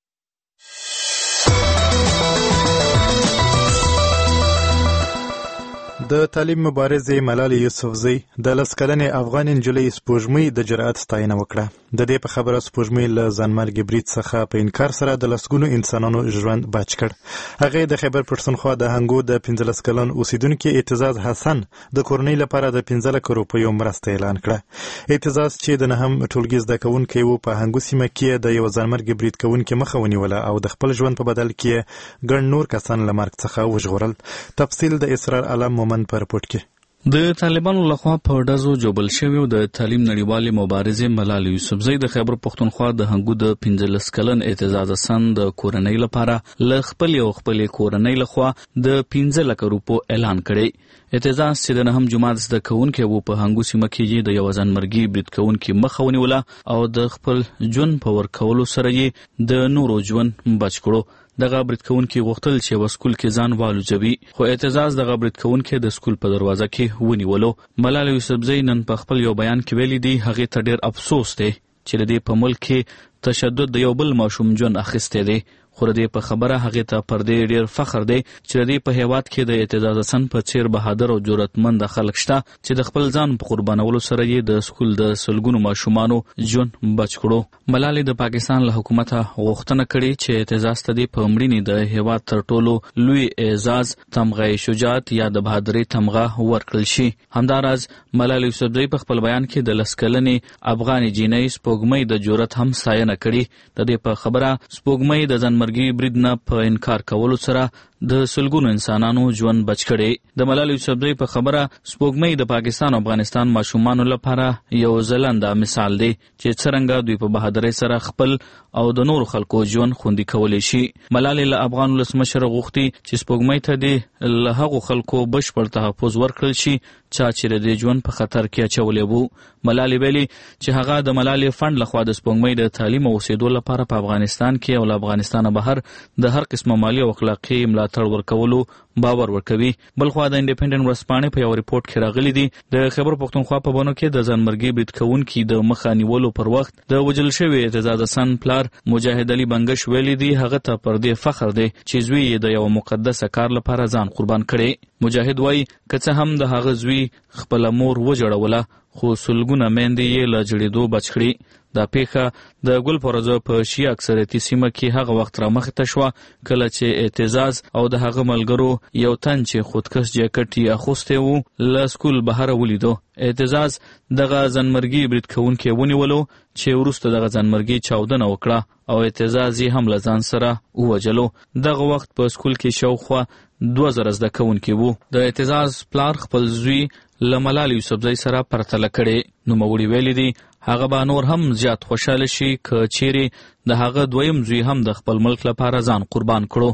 د تعلیم مبارزې ملالۍ یوسفزۍ د لس کلنې افغان نجلۍ سپوږمۍ د جرأت ستاینه وکړه. د دې په خبره سپوږمۍ له ځانمرګي برید څخه په انکار سره د لسګونو انسانانو ژوند بچ کړ. هغې د خیبر پښتونخوا د هنګو د پنځلس کلن اوسیدونکي اعتزاز حسن د کورنۍ لپاره د پنځه لکه روپیو مرسته اعلان کړه. اعتزاز چې د نهم ټولګي زده کوونکی و په هنګو سیمه کې د یو ځانمرګي برید کوونکي مخه ونیوله او د خپل ژوند په بدل کې ګڼ نور کسان له مرګ څخه وژغورل. تفصیل د اسرار علم مومن پر پورت کې. د طالبانو لخوا په ډزو جوبل شوی د تعلیم نړیوالې مبارزې ملالۍ یوسفزۍ د خیبر پښتونخوا د هنګو د پنځلس کلن اعتزاز حسن د کورنۍ لپاره له خپل یو خپل کورنۍ لخوا د پنځه لکه روپو اعلان کړی. اعتزاز چې د نهم جماعت زده کوونکی و په هنګو سیمه کې د یو ځانمرګي برید کوونکي مخه ونیوله او د خپل ژوند په ورکولو سره یې د نورو ژوند بچ کړو. دغه برید کوونکي غوښتل چې و سکول کې ځان والوځوي، خو اعتزاز دغه برید کوونکي د سکول په دروازه کې ونیولو. ملالۍ یوسفزۍ نن په خپل یو بیان کې ویلي دي هغې ته ډېر افسوس دی چې د دې په ملک کې تشدد د یو بل ماشوم ژوند اخیستی دی، خو د دې په خبره هغې ته پر دې ډېر فخر دی چې د دې په هیواد کې د اعتزاز حسن په څېر بهادر او جرأتمند خلک شته چې د خپل ځان په قربانولو سره یې د سکول د سلګونو ماشومانو ژوند بچ کړو. ملالۍ د پاکستان له حکومته غوښتنه کړې چې اعتزاز ته دې په مړینې د هیواد تر ټولو لوی اعزاز تمغه شجاعت یا د بهادرۍ تمغه ورکړل شي. همداراز ملالۍ یوسفزۍ په خپل بیان کې د لس کلنې افغاني جینۍ سپوږمۍ د جرأت هم ستاینه کړې. د دې په خبره سپوږمۍ د ځانمرګي برید نه په انکار کولو سره د سلګونو انسانانو ژوند بچ کړي. د ملالۍ یوسفزۍ په خبره سپوږمۍ د پاکستان او افغانستان ماشومانو لپاره یو ځلنده مثال دی چې څرنګه دوی په بهادرۍ سره خپل او د نورو خلکو ژوند خوندي کولی شي. ملالۍ له افغان ولسمشر غوښتي چې سپوږمۍ ته دې له هغو خلکو بشپړ تحفظ ورکړل شي چا چې د ژوند په خطر کې اچولی وو. ملالۍ ویلي چې هغه د ملالۍ فنډ لخوا د سپوږمۍ د تعلیم او اوسېدو لپاره په افغانستان کې او له افغانستانه بهر د هر قسمه مالي او اخلاقي ملاتړ ورکولو باور ورکوي. بلخوا د انډیپندنت ورځپاڼې په یو ریپورت کې راغلي دي د خیبر پښتونخوا په بنو کې د ځانمرګي برید کوونکي د مخه نیولو پر وخت د وژل شوي اعتزاز حسن پلار مجاهد علي بنګش ویلي دي هغه ته پر دې فخر دی چې زوی یې د یو مقدسه کار لپاره ځان قربان کړي. مجاهد وایي که څه هم د هغه زوی خپله مور وجړوله خو سلګونه میندې یې له جړېدو بچ کړي. دا پیښه د ګل پرزه په شیعه اکثریتي سیمه کې هغه وخت رامخې ته شوه کله چې اعتزاز او د هغه ملګرو یو تن چې خودکش جاکټ یې اخوستی و له سکول بهره ولیدو. اعتزاز دغه ځانمرګي برید کوونکی ونیولو چې وروسته دغه ځانمرګي چاودنه وکړه او اعتزاز یې هم له ځان سره ووجلو. دغه وخت په سکول کې شاوخوا دوه زره زده کوونکي وو. د اعتزاز پلار خپل زوی له ملالۍ یوسفزۍ سره پرتله کړې. نوموړي ویلي دي هغه به نور هم زیات خوشحاله شي که چیرې د هغه دویم زوی هم د خپل ملک لپاره ځان قربان کړو.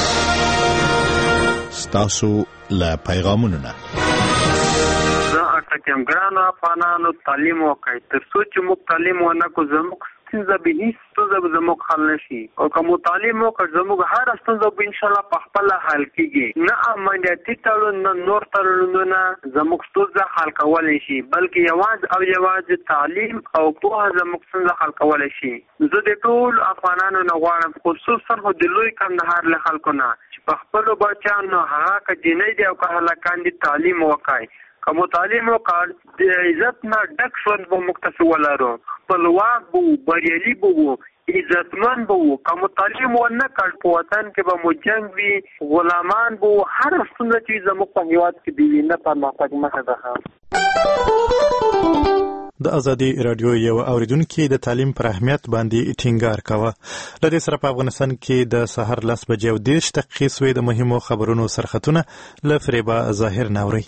ستاسو له پیغامونو نه زه اته چې ګرانو افغانانو تعلیم وکړي، تر څو چې موږ تعلیم ونه کړو زموږ ستونزه به هیڅ ستونزه به زموږ حل نشي. او که مو تعلیم وکړ زموږ هر ستونزه به انشاءالله په خپله حل کېږي. نه امنیتي تړون نه نور تړونونه زموږ ستونزه حل کولی شي، بلکې یوازې او یوازې تعلیم او پوهه زموږ ستونزه حل کولی شي. زه د ټولو افغانانو نه غواړم، خصوصا خو د لوی کندهار له خلکو نه، چې په خپلو بچیانو هغه که جنۍ دي او که هلکان دي تعلیم وکړي. که مو تعلیم وکړ د عزت نه ډک ژوند به موږ تاسې ولرو، خپلواک به وو، بریالي به وو، عزتمن به وو. که مو تعلیم ونه کړ په وطن کې به مو جنګ وي، غلامان به وو، هر ستونزه چې زموږ په هېواد کې به وي نه پرمختګ مخه ده. د ازادي رادیو یو اوریدونکو د تعلیم پر اهمیت باندې ټینګار کاوه. له دې سره په افغانستان کې د سحر لس بجې او دېرش دقیقې سوې د مهمو خبرونو سرخطونه له فریبا ظاهر ناوري.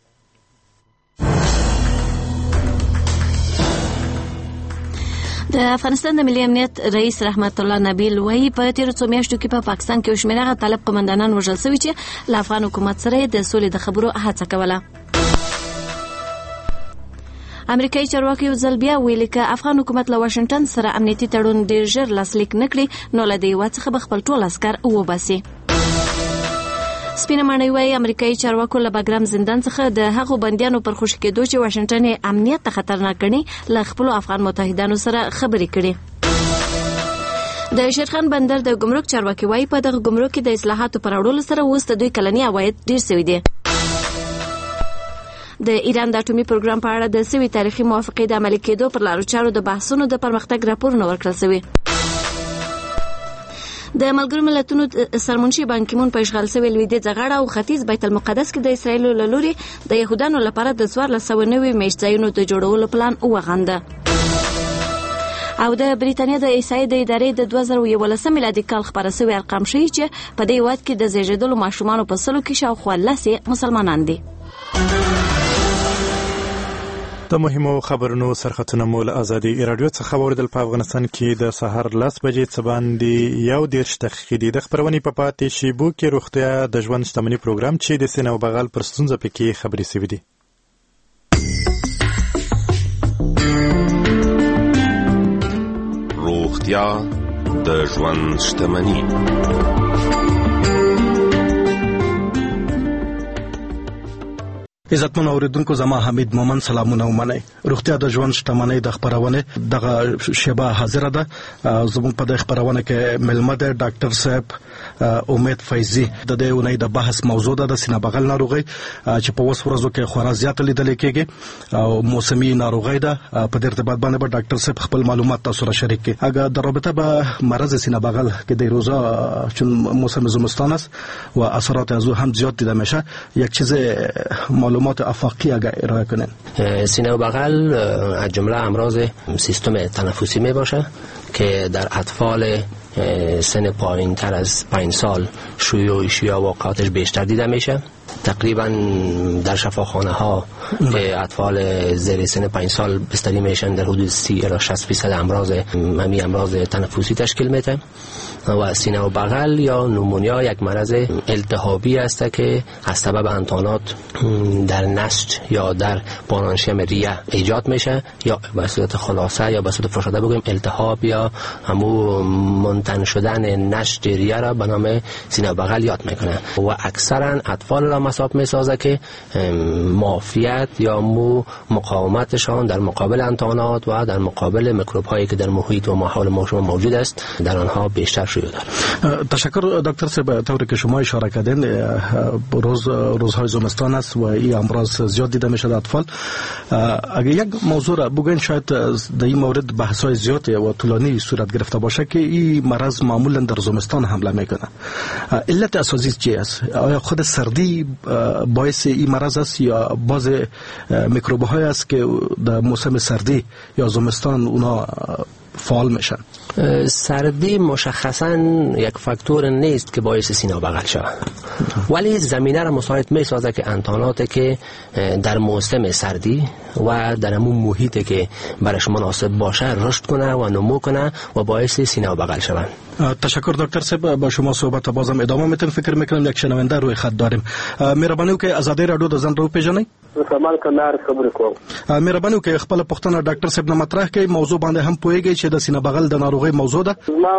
د افغانستان د ملي امنیت رئیس رحمت الله نبیل وایي په تیرو څو میاشتو کې په پاکستان کې شمېره طالب قومندانان وژل شوي چې له افغان حکومت سره د سولې د خبرو هڅه کوله. امریکایي چارواکي یو ځل بیا ویلي که افغان حکومت له واشنګټن سره امنیتي تړون ډېر ژر لاسلیک نه کړي نو له دې هېواد څخه به خپل ټول عسکر وباسي. سپینه ماڼۍ وایي امریکایي چارواکو له بګرام زندان څخه د هغو بندیانو پر خوشي کېدو چې واشنګټن یې امنیت ته خطرناک ګڼي له خپلو افغان متحدانو سره خبرې کړي. د شیرخان بندر د ګمرک چارواکي وایي په دغه ګمرک کې د اصلاحاتو پر اړولو سره اوس د دوی کلني عواید ډېر سوي دي. د ایران د اټومي پروګرام په اړه د سوي تاریخي موافقې د عملي کېدو پر لارو چارو د بحثونو د پرمختګ راپورونه ورکړل سوي. د ملګرو ملتونو سرمنشي بان کی مون په اشغال سوي لویدیځ غاړه او ختیځ بیت المقدس کې د اسرایلو له لوري د یهودانو لپاره د څوارلس سوه نوي میشت ځایونو د جوړولو پلان وغنده. او د بریتانیا د عیسائی د ادارې د دوه زره یولسم میلادي کال خپاره سوي ارقام ښیي چې په دې هېواد کې د زیږېدلو ماشومانو په سلو کې شاوخوا لس مسلمانان دي. د مهمو خبرونو سرخطونه مو له ازادي رادیو څخه واوریدل. په افغانستان کې د سهار لس بجې څه باندې یو دېرش دقیقې دي. د خپرونې په پاتې شیبو کې روغتیا د ژوند شتمني پروګرام چې د سینه او بغل پر ستونزه پکې خبرې سوي دي. روغتیا د ژوند شتمني. عزتمن اوریدونکو زما حمید مومن سلامونه ومنئ. روغتیا د ژوند شتمنۍ د خبرونه دغه شیبه حاضر ده. زموږ په دغه خبرونه کې ملمه ده ډاکټر صاحب امید فیضی. د دې ونې د بحث موضوع ده د سینه بغل ناروغي چې په اوس ورځو کې خورا زیات لیدل کېږي او موسمي ناروغي ده. په دې ارتباط باندې به ډاکټر صاحب خپل معلومات تاسو را شریک کړي. اگر در رابطه با مرض سینه بغل که در روزا چون موسم زمستان است و اثرات از او هم زیاد دیده میشه یک چیز معلومات افاقی اگر ارائه کنن. سینه و بغل از جمله امراض سیستم تنفسی می باشه که در اطفال سن پایین تر از پنج سال شیوعش یا واقعاتش بیشتر دیده میشه. تقریبا در شفاخانه ها که اطفال زیر سن پنج سال بستری میشن در حدود سی الی شصت فیصد امراض ممی امراض تنفسی تشکیل میده. و سینه و بغل یا نومونیا یک مرض التهابی است که از سبب انتانات در نسج یا در بانانشیم ریه ایجاد میشه یا به صورت خلاصه یا به صورت فشرده بگویم التهاب یا همو منتن شدن نسج ریه را به نام سینه و بغل یاد میکنه و اکثرا اطفال را مصاب میسازه که معافیت یا مو مقاومتشان در مقابل انتانات و در مقابل میکروب هایی که در محیط و ماحول ما شما موجود است در آنها بیشتر شیوع دارد. تشکر دکتر صاحب. طوری که شما اشاره کردین روز روزهای زمستان است و این امراض زیاد دیده میشه در اطفال. اگر یک موضوع را بگوین شاید در این مورد بحث‌های زیادی و طولانی صورت گرفته باشه که این مرض معمولا در زمستان حمله میکنه. علت اساسی چی است؟ آیا خود سردی باعث این مرض است یا باز میکروب های است که در موسم سردی یا زمستان اونا فعال میشن؟ سردی مشخصا یک فاکتور نیست که باعث سینه و بغل شود. ولی زمینه را مساعد می سازه که انتاناتی که در موسم سردی و در همون محیطی که برش مناسب باشه رشد کنه و نمو کنه و باعث سینه و بغل شوند. تشکر دکتر صاحب، با شما صحبت بازم ادامه میتیم. فکر میکنم یک شنونده روی خط داریم. مهرباني وکړئ آزادۍ راډیو د ځان راوپېژنئ. کمال کلار خبرې کوم. مهرباني وکړئ خپل پوښتنه ډاکټر صاحب نه مطرح کړئ. موضوع باندې هم پوهیږئ چې د سینه بغل د ناروغۍ موضوع ده. ما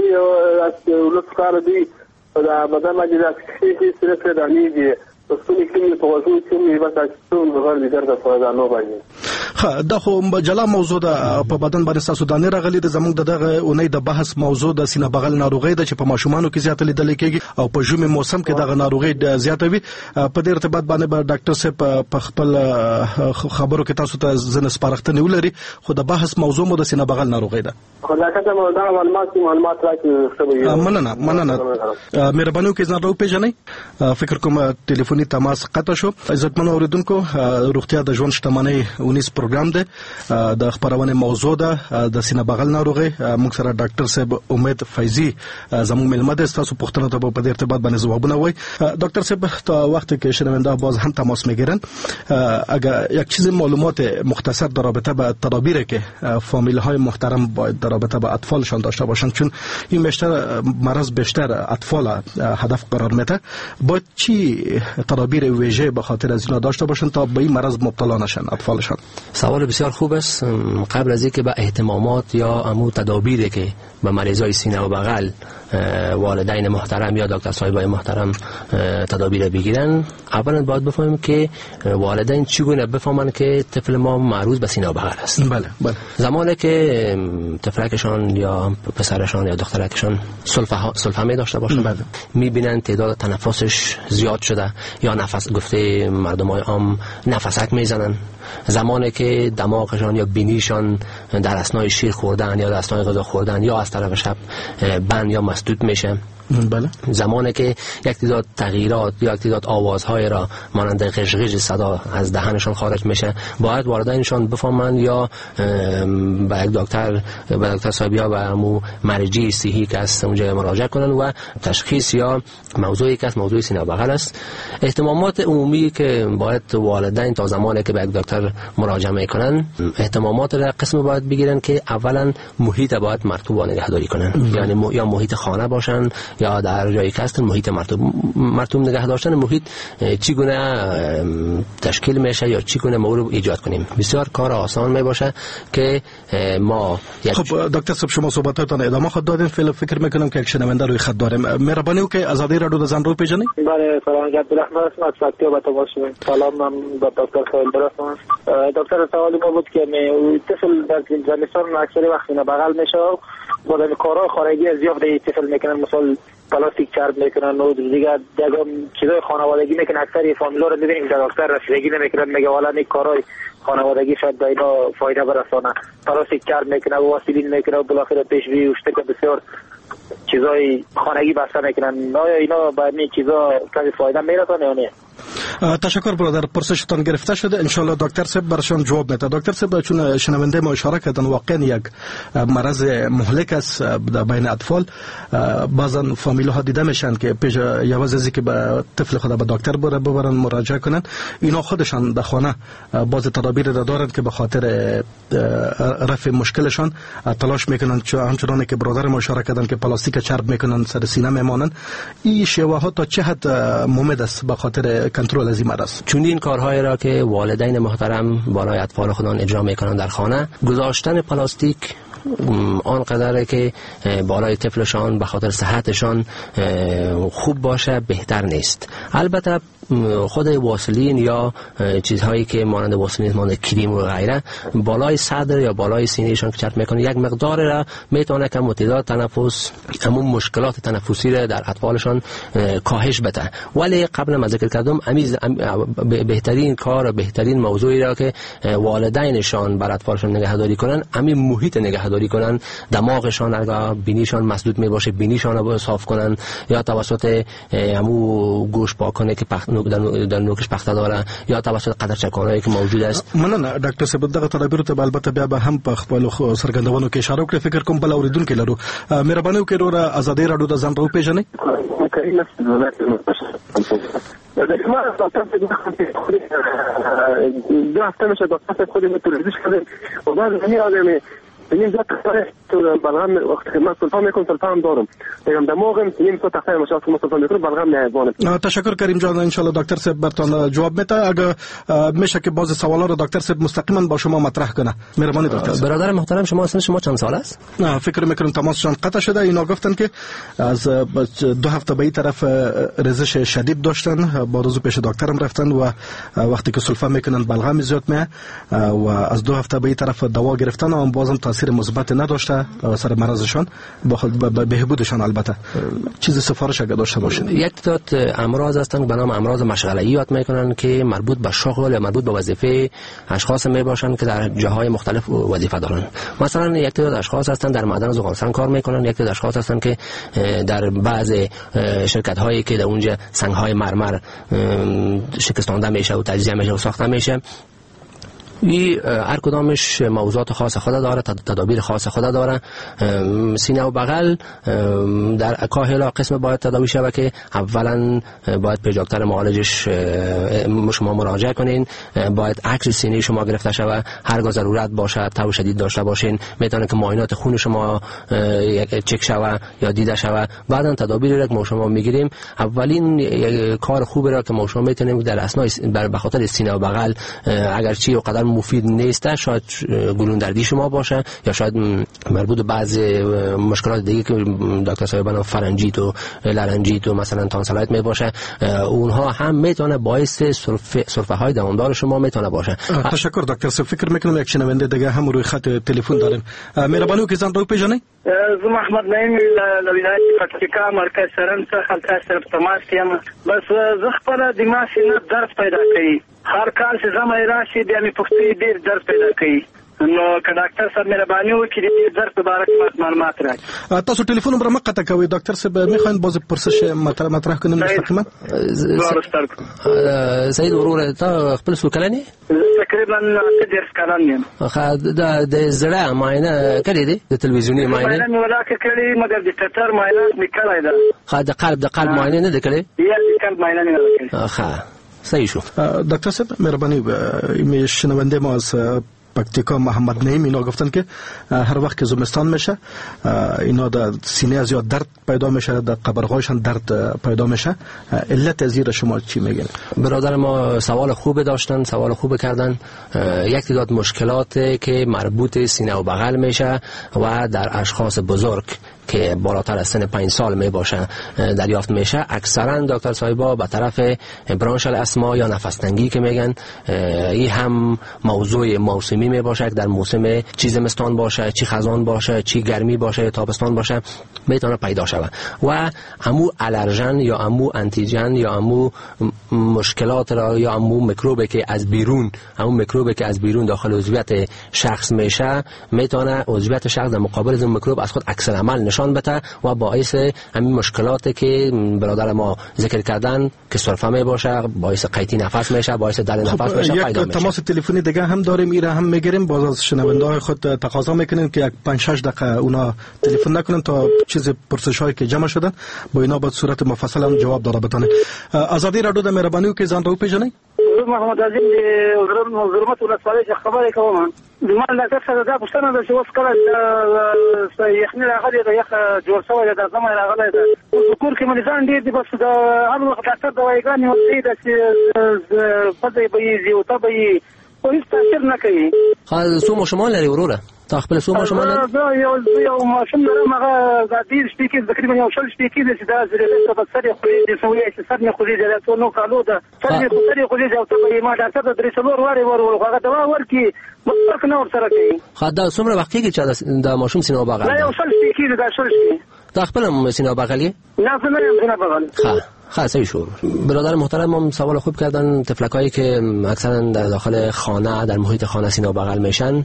وایي ولس کار دی دا بدن باندې د هیڅ سره د انیږي پښتون کې په وژو چې مې بس ټول غړي د درد په ځانو باندې خا دا خو جلا موضوع ده. په بدن باندې تاسو دانه راغلي د زموږ دغه اونۍ د بحث موضوع د سینه بغل ناروغي ده چې په ماشومانو کې زیات لیدل کېږي او په ژمي موسم کې دغه ناروغي زیات وي. په دې ارتباط باندې به ډاکټر صاحب په خپل خبرو کې تاسو ته ځنه سپارښتنه ولري، خو د بحث موضوع مو د سینه بغل ناروغي ده. خدای کته مو دا معلومات معلومات راکړي. مننه مننه مهرباني وکړئ ځان راوپېژنئ. فکر کوم ټلیفوني تماس قطع شو. عزتمن اوریدونکو، روغتیا د ژوند شتمنۍ اونیس پروګرام دی. د خبرونه موضوع ده د سینه بغل ناروغي. موږ سره ډاکټر صاحب امید فیضی زموږ ملمه ده. تاسو پوښتنه ته په دې ارتباط باندې ځوابونه وای. دکتر صاحب تا وقتی که شنونده باز هم تماس میگیرن، اگر یک چیز معلومات مختصر در رابطه با تدابیری که فامیل های محترم باید در رابطه با اطفالشان داشته باشند، چون این بیشتر مرض بیشتر اطفال هدف قرار میده، باید چی تدابیر ویژه به خاطر از اینا داشته باشند تا به این مرض مبتلا نشن اطفالشان؟ سوال بسیار خوب است. قبل از اینکه به اهتمامات یا امو تدابیری که به مریضای سینه و بغل والدین محترم یا دکتر صاحبای محترم تدابیر بگیرن، اولا باید بفهمیم که والدین چگونه بفهمن که طفل ما معروض به سینه و بغل است. بله بله. زمانی که طفلکشان یا پسرشان یا دخترکشان سلفهمی داشته باشن، بله، میبینن تعداد تنفسش زیاد شده یا نفس گفته مردمای عام نفسک میزنن، زمانی که دماغشان یا بینیشان در اثنای شیر خوردن یا در اثنای غذا خوردن یا از طرف شب بند یا مسدود میشه، بله، زمانی که یک تعداد تغییرات یا یک تعداد آوازهای را مانند غژغژ صدا از دهنشان خارج میشه، باید والدینشان بفهمند یا به یک دکتر به دکتر صاحبیا و امو مرجعی صحی که است اونجا مراجعه کنن و تشخیص یا موضوعی که است موضوع سینه بغل است. اهتمامات عمومی که باید والدین تا زمانی که به یک دکتر مراجعه میکنن، اهتمامات را قسم باید بگیرن که اولا محیط باید مرطوب نگهداری کنن، یعنی یا محیط خانه باشن یا در جایی که هستن محیط مرطوب مرطوب نگه داشتن محیط چگونه تشکیل میشه یا چگونه مورد ایجاد کنیم. بسیار کار آسان می باشه که ما خب دکتر صاحب شما صحبتاتون ادامه خود دادین. فعلا فکر میکنم که یک شنونده روی خط داریم. مهربانی وکړئ آزادۍ راډیو د ځان رو پیژنئ. بله سلام عبدالرحمن اسمت فاطمه با تماشا. سلام من با دکتر خالد برسم. دکتر سوالی ما بود که می طفل در زمستان اکثر وقت نه بغل میشه با کارهای خارجی زیاد دی طفل میکنن، مثلا پلاستیک چرب میکنن و دیگه دیگه چیزای خانوادگی میکنن. اکثر فامیلا رو میبینیم که دکتر رسیدگی نمیکنن، میگه والا این کارهای خانوادگی شاید به اینا فایده برسانه. پلاستیک چرب میکنه و واسیلین میکنه و بالاخره پیشوی اشتک بسیار چیزای خانگی بسته میکنن. آیا اینا با این چیزا کسی فایده میرسانه یا نه؟ تشکر برادر، پرسشتان گرفته شده. انشالله دکتر صاحب برشان جواب میده. دکتر صاحب چون شنونده ما اشاره کردن واقعا یک مرض مهلک است بین اطفال. بعضا فامیل ها دیده میشن که پیش یواز ازی که به طفل خود به دکتر بره ببرن مراجعه کنن، اینا خودشان در خانه باز تدابیر دارند که به خاطر رفع مشکلشان تلاش میکنن. همچنان که برادر ما اشاره کردن که پلاستیک چرب میکنن سر سینه میمانن. این شیوه ها تا چه حد ممد است به خاطر کنترل از این مرض؟ چون این کارهای را که والدین محترم بالای اطفال خودان اجرا میکنن در خانه، گذاشتن پلاستیک آنقدره که بالای طفلشان به خاطر صحتشان خوب باشه بهتر نیست. البته خود واسلین یا چیزهایی که مانند واسلین مانند کریم و غیره بالای صدر یا بالای سینهشان که چرب میکنه یک مقدار را میتونه که متضاد تنفس همون مشکلات تنفسی را در اطفالشان کاهش بده. ولی قبل ما ذکر کردم امیز بهترین کار و بهترین موضوعی را که والدینشان بر اطفالشان نگهداری کنن، همین محیط نگهداری کنن. دماغشان اگر بینیشان مسدود می باشه بینیشان رو صاف کنن یا توسط همو گوش پاک کنه که در نوکش پخته داره یا توسط قطر چکانایی که موجود است. مننه ډاکټر صاحب دغه تدابیر ته البته بیا به هم په خپل سرګندونو کې اشاره وکړي. فکر کوم بل اوریدونکو لرو. مهرباني وکړئ وروره ازادي راډیو د ځان راو پیژنئ. دو هفته میشه دکتر خودم تلویزیون شده و بعد همین آدمی این جا کاره تو بلغم وقت خدمت سلطان میکنم سلطان دارم میگم دماغم نیم ساعت تخته مشاوس که سلطان میکنم بلغم نیازانه. تشکر کریم جان. انشالله دکتر صاحب برتان جواب میده. اگه میشه که باز سوالا رو دکتر صاحب مستقیما با شما مطرح کنه. مهربانی دکتر صاحب. برادر محترم شما سن شما چند سال است؟ نه فکر میکنم تماسشان قطع شده. اینا گفتن که از دو هفته به این طرف رزش شدید داشتن. با روزو پیش دکترم رفتن و وقتی که سلفا میکنن بلغم زیاد میه و از دو هفته به این طرف دوا گرفتن و بازم تاثیر مثبت نداشته سر مرضشان با بهبودشان. البته چیز سفارش اگه داشته باشن یک تعداد امراض هستند به نام امراض مشغله‌ای یاد میکنن که مربوط به شغل یا مربوط به وظیفه اشخاص میباشن که در جاهای مختلف وظیفه دارن. مثلا یک تعداد اشخاص هستند در معدن زغالسنگ کار میکنن، یک تعداد اشخاص هستند که در بعض شرکت هایی که در اونجا سنگ های مرمر شکستانده میشه و تجزیه میشه و ساخته میشه. این هر کدامش موضوعات خاص خود داره، تدابیر خاص خود داره. سینه و بغل در کاهلا قسم باید تداوی شود که اولا باید به دکتر معالجش شما مراجعه کنین، باید عکس سینه شما گرفته شود، هرگاه ضرورت باشه تب شدید داشته باشین میتونه که معاینات خون شما چک شود یا دیده شود. بعدا تدابیری را که ما شما میگیریم. اولین کار خوبی را که ما شما میتونیم در اثناء به خاطر سینه و بغل اگر چی و قدر مفید نیست، شاید گلون دردی شما باشه یا شاید مربوط به بعض مشکلات دیگه که دکتر صاحب بنا فرنجیت و لارنجیت و مثلا تانسیلیت می باشه، اونها هم میتونه باعث سرفه سرفه های دوامدار شما میتونه باشه. تشکر دکتر صاحب. فکر میکنم یک شنونده دیگه هم روی خط تلفن داریم. مهربانی که زن رو پیژنید. زه محمد نعیم له ولایت پکتیکا مرکز سرن څخه خلک سره په تماس کې یم. بس زه خپله دماغ نه درد پیدا کوي. هر کال چې زما راشي بیا مې پښتۍ ډېر درد پیدا کوي. نو که ډاکټر صاحب مهرباني وکړي د درد په باره کې معلومات راکړي. تاسو ټلیفون نمبر مه قطع کوئ. دکتر صاحب میخواین باز پرسش مطرح کنیم مستقیما. سید وروره ته خپل څو کلن یې؟ تقریبا اته دېرش کلن یم. ښه د زړه معاینه کړې دی؟ د تلویزیوني معاینه معاینه مې ولا کړې مګر د ټټر معاینه مې کړې ده. ښه د قلب د قلب معاینه نه ده کړې؟ یا د قلب معاینه نه ده کړې. ښه صحیح شو. دکتر صاحب مهربانی می شنونده ما از پکتیکا محمد نعیم اینا گفتن که هر وقت که زمستان میشه اینا در سینه زیاد درد پیدا میشه، در قبرهایشان درد پیدا میشه. علت زیر شما چی میگن؟ برادر ما سوال خوب داشتن، سوال خوب کردن. یک تعداد مشکلات که مربوط سینه و بغل میشه و در اشخاص بزرگ که بالاتر از سن پنج سال می باشه دریافت میشه. اکثرا دکتر صاحبا به طرف برانش الاسما یا نفس تنگی که میگن، این هم موضوع موسمی می باشه، در موسم چی زمستان باشه، چی خزان باشه، چی گرمی باشه، تابستان باشه میتونه پیدا شود. و امو الرژن یا امو انتیجن یا امو مشکلات را یا امو میکروبی که از بیرون امو میکروبی که از بیرون داخل عضویت شخص میشه میتونه عضویت شخص در مقابل از میکروب از خود عکس العمل نشان بده و باعث همین مشکلاتی که برادر ما ذکر کردن که سرفه می باشه، باعث قیتی نفس میشه، باعث دل نفس میشه پیدا میشه. تماس تلفنی دیگه هم داریم، ایره هم میگیریم. باز از شنونده‌های خود تقاضا میکنیم که یک پنج شش دقیقه اونا تلفن نکنن تا چیز پرسش‌هایی که جمع شدن با اینا به صورت مفصل هم جواب داده بتونه. آزادی رادیو د مهرباني کې ځان راو پیژنئ. محمد عظیم د ظلمت ولسوالۍ څخه خبرې کوم. زما ډاکټر صاحب دا پوښتنه ده چې اوس کله یخني راغلی ده، یخ جوړ شوی ده، زما راغلی ده، په کور کې مریضان ډېر دي. بس د هر وخت ډاکټر دوايګانې ورکوي ده چې پزې به یې ځي او ته به یې خو هېڅ تاثیر نه کوي. څو ماشومان لري وروره؟ تا خپل څو ماشومان لري؟ زه یو یو ماشوم لرم، هغه دا ډېر شپې کېږي، تقریبا یو شل شپې کېږي چې دا زېږېدل ته سر یې خوږېږي، څه وایي چې سر مې خوږېږي، دا څو نو کالو ده سر مې سر یې خوږېږي. او ته به یې ما ډاکټر ته درې څلور وارې ور وړو، هغه دوا ورکړي بس فرق نه ورسره کوي. ښه دا څومره وخت کېږي چې دا ماشوم سینه و بغل؟ دا یو شل شپې کېږي، دا شل شپې. تا خپل هم سینه و بغل یې؟ نه زه نه یم سینه بغل. ښه خاصه شو برادر محترم هم سوال خوب کردن. تفلکایی که اکثرا در داخل خانه در محیط خانه سینه و بغل میشن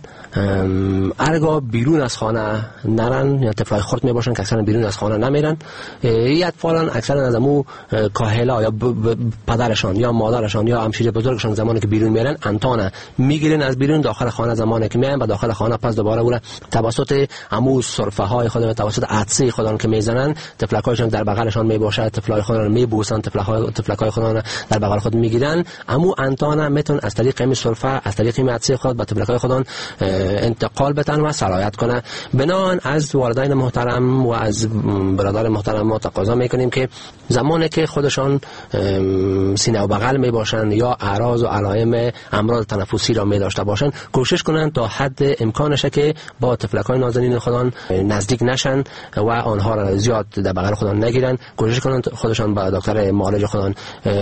ارگاه بیرون از خانه نرن یا تفلای خرد می باشن که اکثرا بیرون از خانه نمیرن. این اطفالان اکثرا از امو کاهلا یا پدرشان یا مادرشان یا همشیر بزرگشان زمانی که بیرون میرن انتانه میگیرن از بیرون داخل خانه زمانی که میان و داخل خانه پس دوباره اون توسط امو صرفه های خودشون توسط عطسه خودشون که میزنن تفلکایشون در بغلشان می باشه، تفلای خودشون میبوسن، تفلکای تفلکای خودشون در بغل خود میگیرن. امو انتانه میتون از طریق این صرفه از طریق این عطسه خود به تفلکای خودشون انتقال بدن و سرایت کنه. بنابراین از والدین محترم و از برادر محترم ما تقاضا میکنیم که زمانی که خودشان سینه و بغل می باشن یا اعراض و علائم امراض تنفسی را می داشته باشن کوشش کنن تا حد امکانش که با تفلکای نازنین خودان نزدیک نشن و آنها را زیاد در بغل خودان نگیرن. کوشش کنن خودشان با دکتر معالج خودان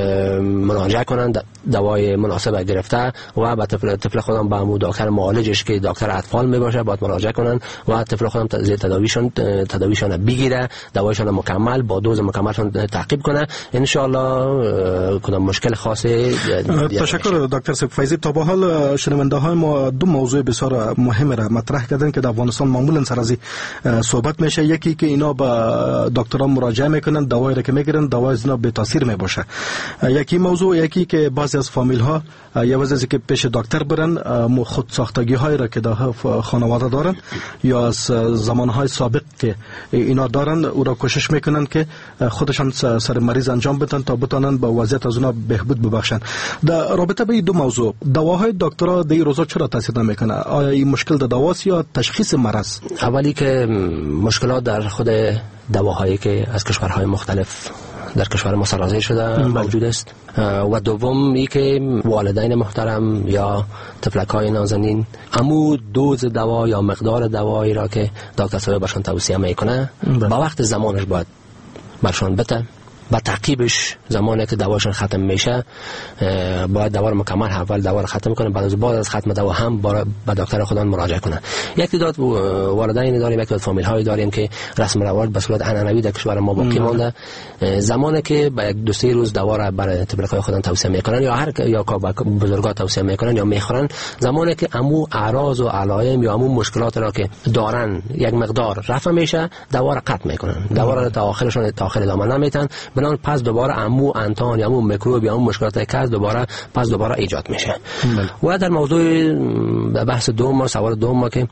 مراجعه کنن، دوای مناسب گرفته و با طفل طفل خودان با دکتر معالجش که دکتر اطفال می باشه باید مراجعه کنن و طفل خودم تداویشون تداویشون بگیره، دوایشون مکمل با دوز مکملشون تعقیب کنه. ان شاء الله کدام مشکل خاصی. تشکر دکتر سیب فیضی. تا به حال شنونده های ما دو موضوع بسیار مهم را مطرح کردن که در افغانستان معمولا سر از صحبت میشه. یکی که اینا به دکتران مراجعه میکنن، دوایی را که میگیرن دوای از اینا بی تاثیر میباشه. یکی موضوع یکی که بعضی از فامیل ها یا از که پیش دکتر برن خود ساختگی های را که در خانواده دارن یا از زمان های سابق که اینا دارن او را کوشش میکنن که خودشان سر مریض انجام بدن تا بتونن با وضعیت از اونا بهبود ببخشن. در رابطه به این دو موضوع دواهای دکترها در این روزا چرا تاثیر نمیکنه؟ آیا این مشکل در دواست یا تشخیص مرض؟ اولی که مشکلات در خود دواهایی که از کشورهای مختلف در کشور ما سرازیر شده موجود است و دوم ای که والدین محترم یا طفلکای نازنین امو دوز دوا یا مقدار دوایی را که دکتر صاحب برشان توصیه میکنه با وقت زمانش باید برشان بده. با تعقیبش زمانی که دواشون ختم میشه باید دوا رو مکمل اول دوا رو ختم کنه، بعد از بعد از ختم دوا هم با دکتر خودان مراجعه کنه. یک تعداد والدین داریم، یک تعداد فامیل های داریم که رسم رواج به صورت عنعنوی در کشور ما باقی مونده. زمانی که با یک دو سه روز دوا رو برای طفلکای خودان توصیه میکنن یا هر یا بزرگا توصیه میکنن یا میخورن، زمانی که امو اعراض و علائم یا امو مشکلات را که دارن یک مقدار رفع میشه دوا رو قطع میکنن، دوا رو تا آخرشون تا آخر ادامه نمیتن. بنان پس دوباره امو انتان یا امو میکروب یا امو مشکلات که دوباره پس دوباره ایجاد میشه. و در موضوع بحث دوم سوال دوم که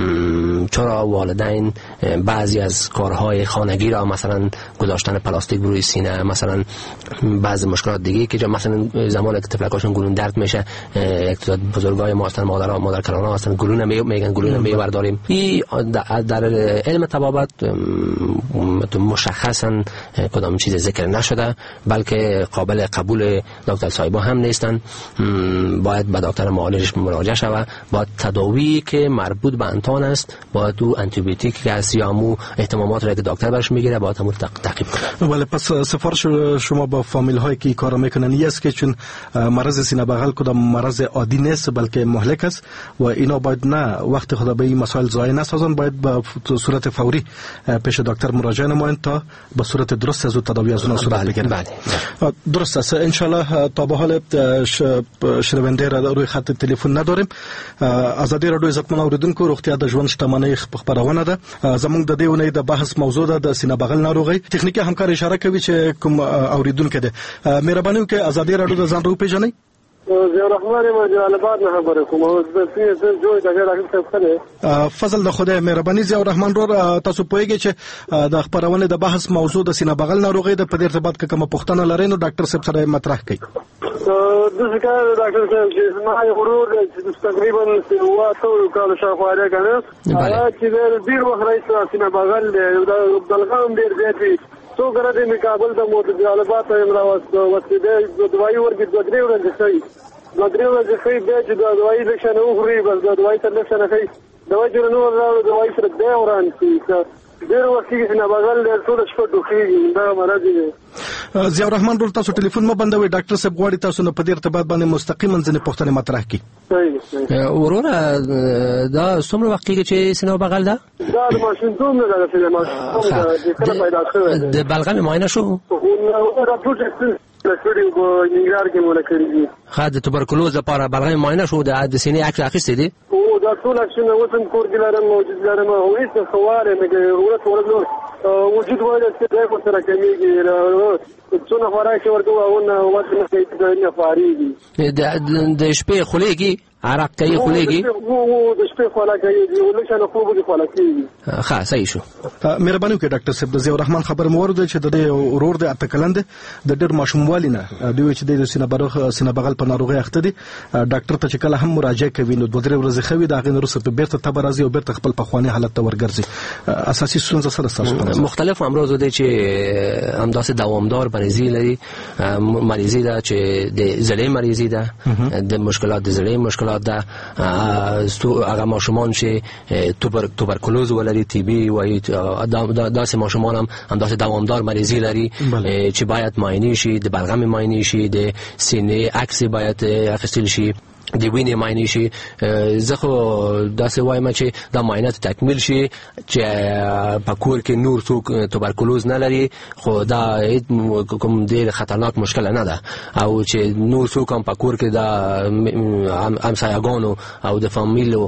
چرا والدین بعضی از کارهای خانگی را مثلا گذاشتن پلاستیک روی سینه، مثلا بعضی مشکلات دیگه که مثلا زمانی که طفلکاشون گلون درد میشه یک تعداد بزرگای ما هستن مادر مادر کلانا هستن گلون میگن گلون میبرداریم. این در علم طبابت مشخصا کدام چیز ذکر نشده بلکه قابل قبول دکتر صاحبا هم نیستن. باید به دکتر معالجش مراجعه شود، با تداوی که مربوط به انتان است باید تو آنتی بیوتیک که از یامو اهتمامات را که دکتر برش میگیره باید همون تعقیب کنه. ولی پس سفارش شما با فامیل هایی که کارا میکنن این است که چون مرض سینه بغل کدام مرض عادی نیست بلکه مهلک است و اینا باید نه وقت خود به این مسائل ضایع نسازن، باید به صورت فوری پیش دکتر مراجعه نمایند تا به صورت درست از تداوی از اون صورت بگیرن. بله. درست است. ان شاء الله تا به حال شنونده را روی خط تلفن نداریم. آزادی رادیو عزتمن اوریدونکو روغتیا د ژوند شتمنۍ خبرونه ده. زموږ د دې ونې د بحث موضوع ده د سینه بغل ناروغي. تخنیکی همکار اشاره کوي چې کوم اوریدونکو ده مهرباني وکړئ آزادی رادیو د ځان رو پیژنئ. زه رحمان ما جلالآباد نه خبره کوم او د سینې د جوړ د راغلی څه فضل د خدای مهرباني زه رحمان رو تاسو پوهیږئ چې د خبرونه د بحث موضوع د سینه بغل ناروغي د په دې ارتباط کې کوم پوښتنه لرئ نو ډاکټر صاحب سره مطرح کړئ. د ځکه ډاکټر صاحب چې ما یې غرور چې تقریبا سیوا ټول کال شاوخوا راغلی هغه چې ډیر وخت راځي سینه بغل د بلغم ډیر زیات تو غره د مقابل د موت جلالآباد ته امراوست وسیده د دوايي ورګي د درې ورځې شي د درې ورځې شي د دوايي لښه نه وخوري بس د دوايي تر لښه نه شي دوايي جوړ نو راو دوايي سره د اوران شي ډیر وخت کې نه بغل ټول شپه ډوخي دا مرض دی. ضیاء الرحمن ورته تاسو ټلیفون مو بندوي ډاکټر صاحب غواړي تاسو نه په دې ارتباط باندې مستقیما ځنې پوښتنه مطرح کړي. وروره دا څومره وخت کېږي چې سینه بغل ده؟ دا د ماشومتوب نه ده چې د ماشومتوب د کله پیدا شوی د بلغم معاینه شو؟ راپور کړی و نیګار کې مونږ کړی دي. ښه د توبرکلوز لپاره بلغم معاینه شو د سینې عکس اخیستی دی؟ او دا ټول عکسونه وسم کور کې لرم موجود لرم او هیڅ سوال نه کوي ورته ورته وجود وایي چې دا کو سره کمیږي څونه خوراک ورته واونه وته نه کوي نه فاريږي د شپې خولېږي عرق کوي خولېږي او د شپې خوراک کوي ولکه نه خوب دي خوراک کوي. ښه صحیح شو. مهرباني وکړئ ډاکټر صاحب د ضیاء الرحمن خبر مو ورده چې د ورور د اتکلند د ډېر ماشوموالي نه دوی چې د سینه بغل سینه بغل په ناروغي اخته دي ډاکټر ته چې کله هم مراجعه کوي نو دوه درې ورځې خوي دا غن روسه په بیرته تبر راځي او بیرته خپل په خواني حالت ته ورګرځي. اساسي ستونزه سره سره مختلف امراض دي چې همداسې دوامدار مریضي لري. مریضي ده چې د زړه مریضي ده د مشکلات د زړه مشکلات ده هغه ماشومان چې توبرکلوز ولري تی بی وایي داسې ماشومان هم همداسې دوامدار مریضي لري چې باید معاینه شي د بلغم معاینه شي د سینې عکس باید اخیستل شي د وینې معاینه شي. زه خو داسې وایم چې دا معاینات تکمیل شي چې په کور کې نور څوک توبرکلوز نه لري خو دا کوم ډېر خطرناک مشکل نه ده او چې نور څوک هم په کور کې دا همسایه‌ګانو او د فامیلو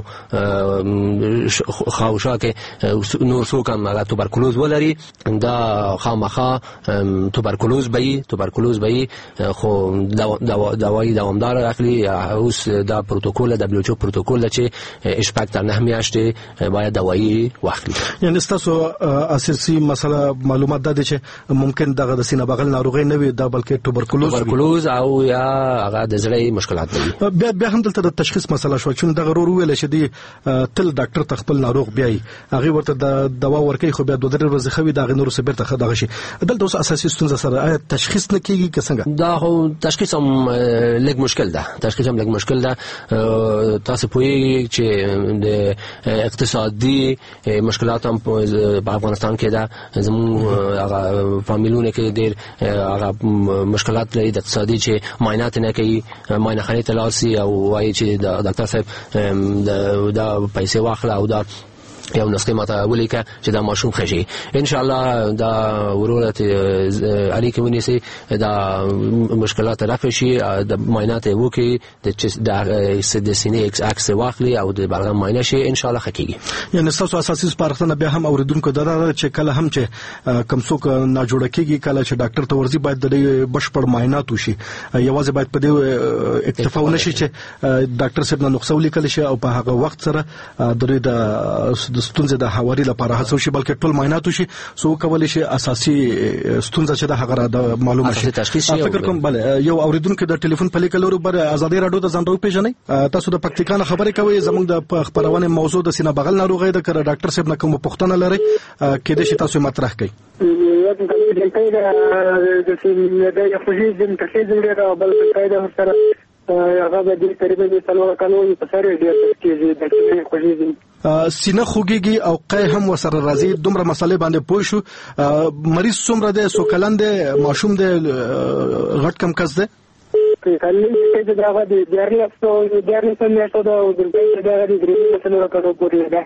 خواوشا کې نور څوک هم هغه توبرکلوز ولري دا خامخا توبرکلوز به وي توبرکلوز به وي خو دوایي دوامدار اخلي. اوس دا پروتکل دبليو ایچ او پروتکل چې شپږ تر نه میاشتې باید دوايي واخلي. یعنی تاسو اساسي مسله معلومات ده چې ممکن دغه د سینه بغل ناروغي نه وي دا بلکې توبرکلوز توبرکلوز او یا هغه د زړه مشکلات دي. بیا بیا هم دلته د تشخیص مسله شو چې دغه ورو ویل چې دی تل ډاکټر تخپل ناروغ بیاي هغه ورته د دوا ورکي خو بیا دوه درې ورځې خوي دا غنور سبر ته خدغه شي دلته اوس اساسي ستونزه سره آیا تشخیص نه کیږي که څنګه؟ دا هو تشخیص هم لږ مشکل ده تشخیص هم لږ مشکل ده. تاسو پوهیږئ چې د اقتصادي مشکلات هم په افغانستان کې ده. زموږ هغه فامیلونه کې ډېر هغه مشکلات لري د اقتصادي چې معاینات نه کوي معاینه خانې ته لاړ شي او وایي چې ډاکټر صاحب دا پیسې واخله او دا یو نسخه ماته ولیکه چې دا ماشوم خشي. ان شاء الله دا ورولت علی کوي سي دا مشکلات رافع شي د معاینات وکي د د سینې عکس واخلي او د بلغم معاینه شي ان شاء الله حقيقي. یعنی تاسو اساسي سپارښتنه به هم اوریدونکو دره چې کله هم چې کم څوک نه جوړ کیږي کله چې ډاکټر ته ورځي باید د بشپړ معاینات وشي. یوازې باید په دې اکتفا ونشي چې ډاکټر صاحب نه نقصه ولیکل شي او په هغه وخت سره د د ستونزې د حواري لپاره هڅه وشي بلکې ټول معاینات وشي سو کولای شي اساسي ستونزه چې د هغه د معلومه شي. فکر کوم بل یو اوریدونکو د ټلیفون په لیکلو بر ازادي رادیو د ځان راو پیژنې تاسو د پکتیکا خبرې کوي زموږ د خبرونه موضوع د سینه بغل ناروغي د ډاکټر صاحب نه کوم پوښتنه لري کې د شي تاسو مطرح کړئ. یو د پیدا د سینې د خوځې د تخیل لري بل پیدا سره هغه د دې تقریبا د څلور کالو په سره ډیر کېږي د سینې خوځې سینه خوږیږي او قای هم وسره راځي دومره مسلې باندې پوه شو. مریض څومره ده سو کلند ماشوم ده غټ کم کس ده کله چې دا غوډي دیارلسو دیارلسو میاشتو دا ورته دا غوډي درې څلور کالو پورې ده.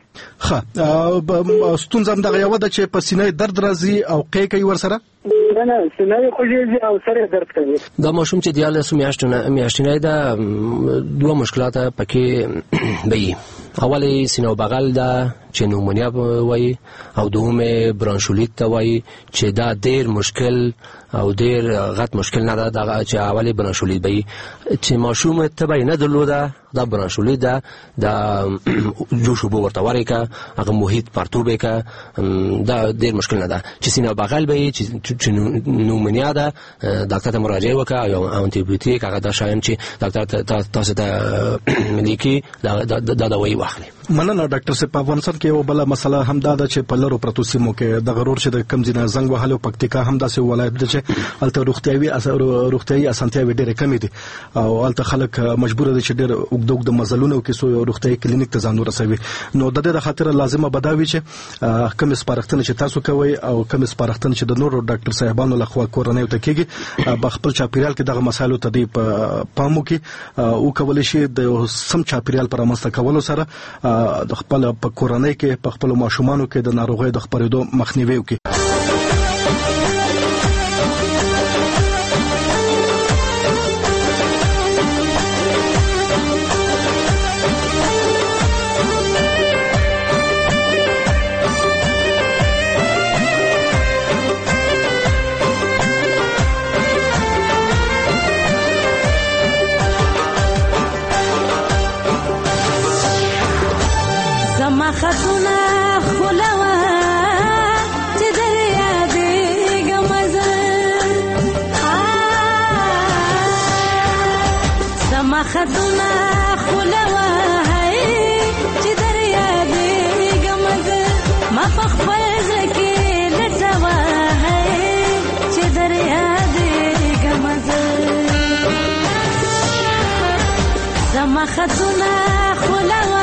ښه ستونزه هم دغه یو ده چې په سینې درد راځي او قای کوي ورسره نه نه سینې خوږیږي او سره درد کوي. دا ماشوم چې دیارلسو میاشتو میاشتنه ده دوه مشکلات پکې وي. اولی سینه بغل ده چې نومونیا وایي او دومه برانشولیت ته وایي چې دا ډیر مشکل او ډیر غټ مشکل نه ده دا چې اولی برانشولیت وایي چې ماشوم ته به نه درلوده دا برانشولیت ده دا جوشو بو ورته ورکه هغه محیط پرتوبه که دا ډیر مشکل نه ده. چې سینه بغل وایي چې نومونیا ده ډاکټر ته مراجعه وکړه او انټي بیوټیک هغه دا شایم چې ډاکټر تاسو ته لیکي دا دا دوايي واخلي. مننه ډاکټر صاحب. په افغانستان کې یو بل مسله هم دا ده چې په لرو پرتو سیمو کې د غرور چې د کم ځینې زنګ وهلو پکتیکا هم داسې ولایت ده چې الته روغتیاوي روغتیاي اسانتیاوي ډېرې کمې دي او الته خلک مجبور دي چې ډېر اوږد اوږد مزلونه کې سو روغتیاي کلینیک ته ځان ورسوي. نو د دې د خاطر لازمه بداوي چې کوم سپارښتنه چې تاسو کوي او کوم سپارښتنه چې د نورو ډاکټر صاحبانو لخوا کورنۍ ته کېږي په خپل چاپیریال کې دغه مسایلو ته دی پام وکړي او کولای شي د سم چاپیریال پر امسته کولو سره د خپل په کورنۍ کې په خپل ماشومانو کې د ناروغۍ د خپرېدو مخنیوي وکړي. خطونه خلوا چې دریا دې ګمزه سما خطونه خلوا چې دریا دې ګمزه ما په خپل ځکه لټوا چې دریا دې ګمزه سما خطونه خلوا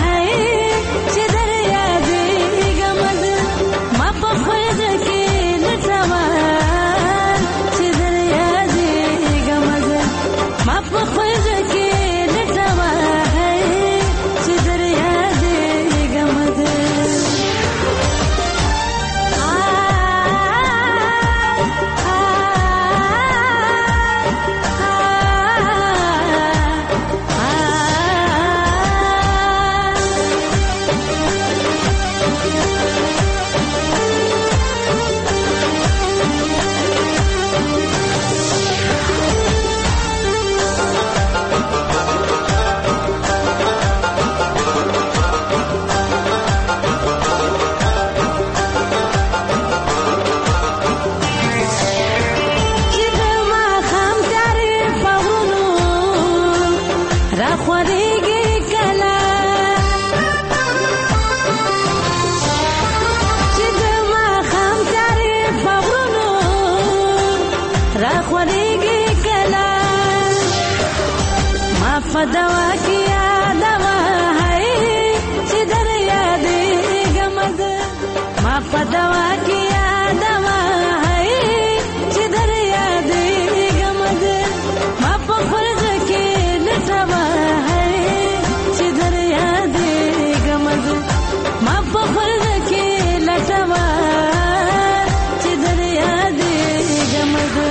دوا کیا دوا ہے چې دریا دې ګمزه ما په دوا کیا دوا ہے چې دریا دې ګمزه ما په فرض کې لټوا ہے چې دریا دې ګمزه ما په فرض کې لټوا چې دریا دې ګمزه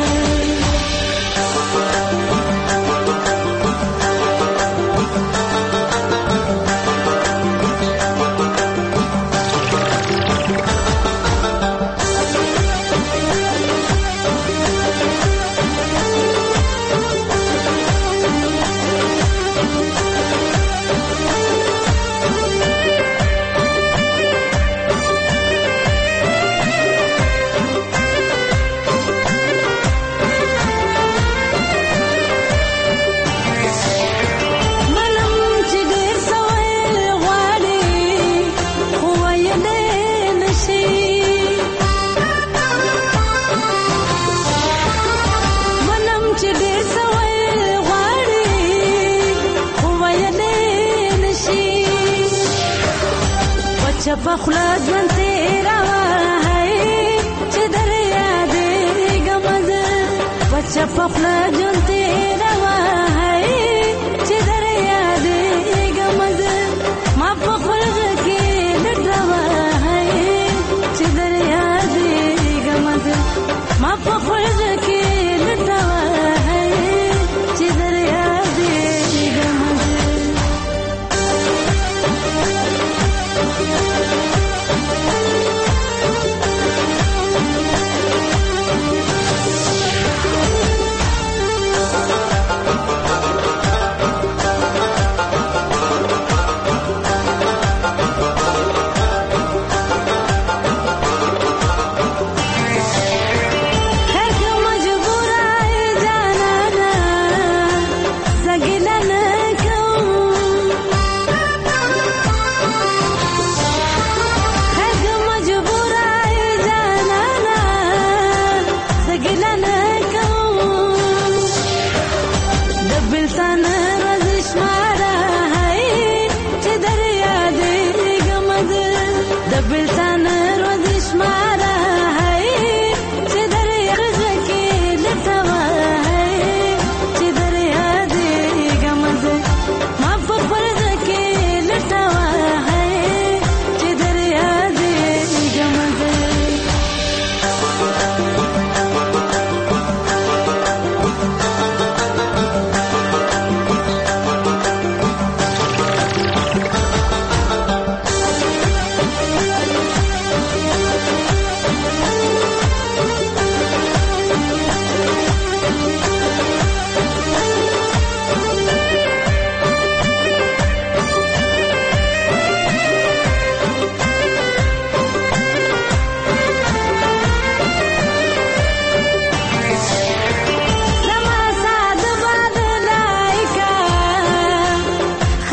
پخلا ژوند تیرا ہے چې دریا دې ګمزه بچا پخلا ژوند تیرا ہے چې دریا دې ګمزه ما په خپل کې لټوا ہے چې دریا دې ګمزه ما په خپل کې لټوا ہے چې دریا دې ګمزه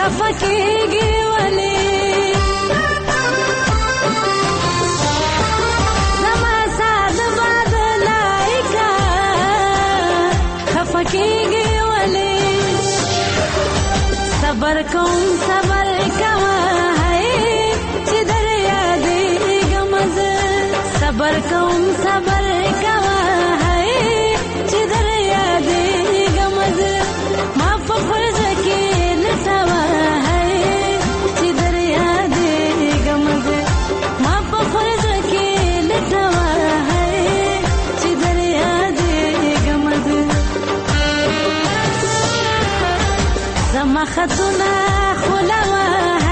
خفکیږي ولې زما ساد باد لایکا خفکیږي ولې صبر کوم صبر کوه چې در یادېږم زه صبر کوم صبر کوه چې در یادېږم زه ما په فرض کې لټوه چې در یادېږم زه ما په فرض کې لټوه چې در یادېږم زه زما خطونه خولوه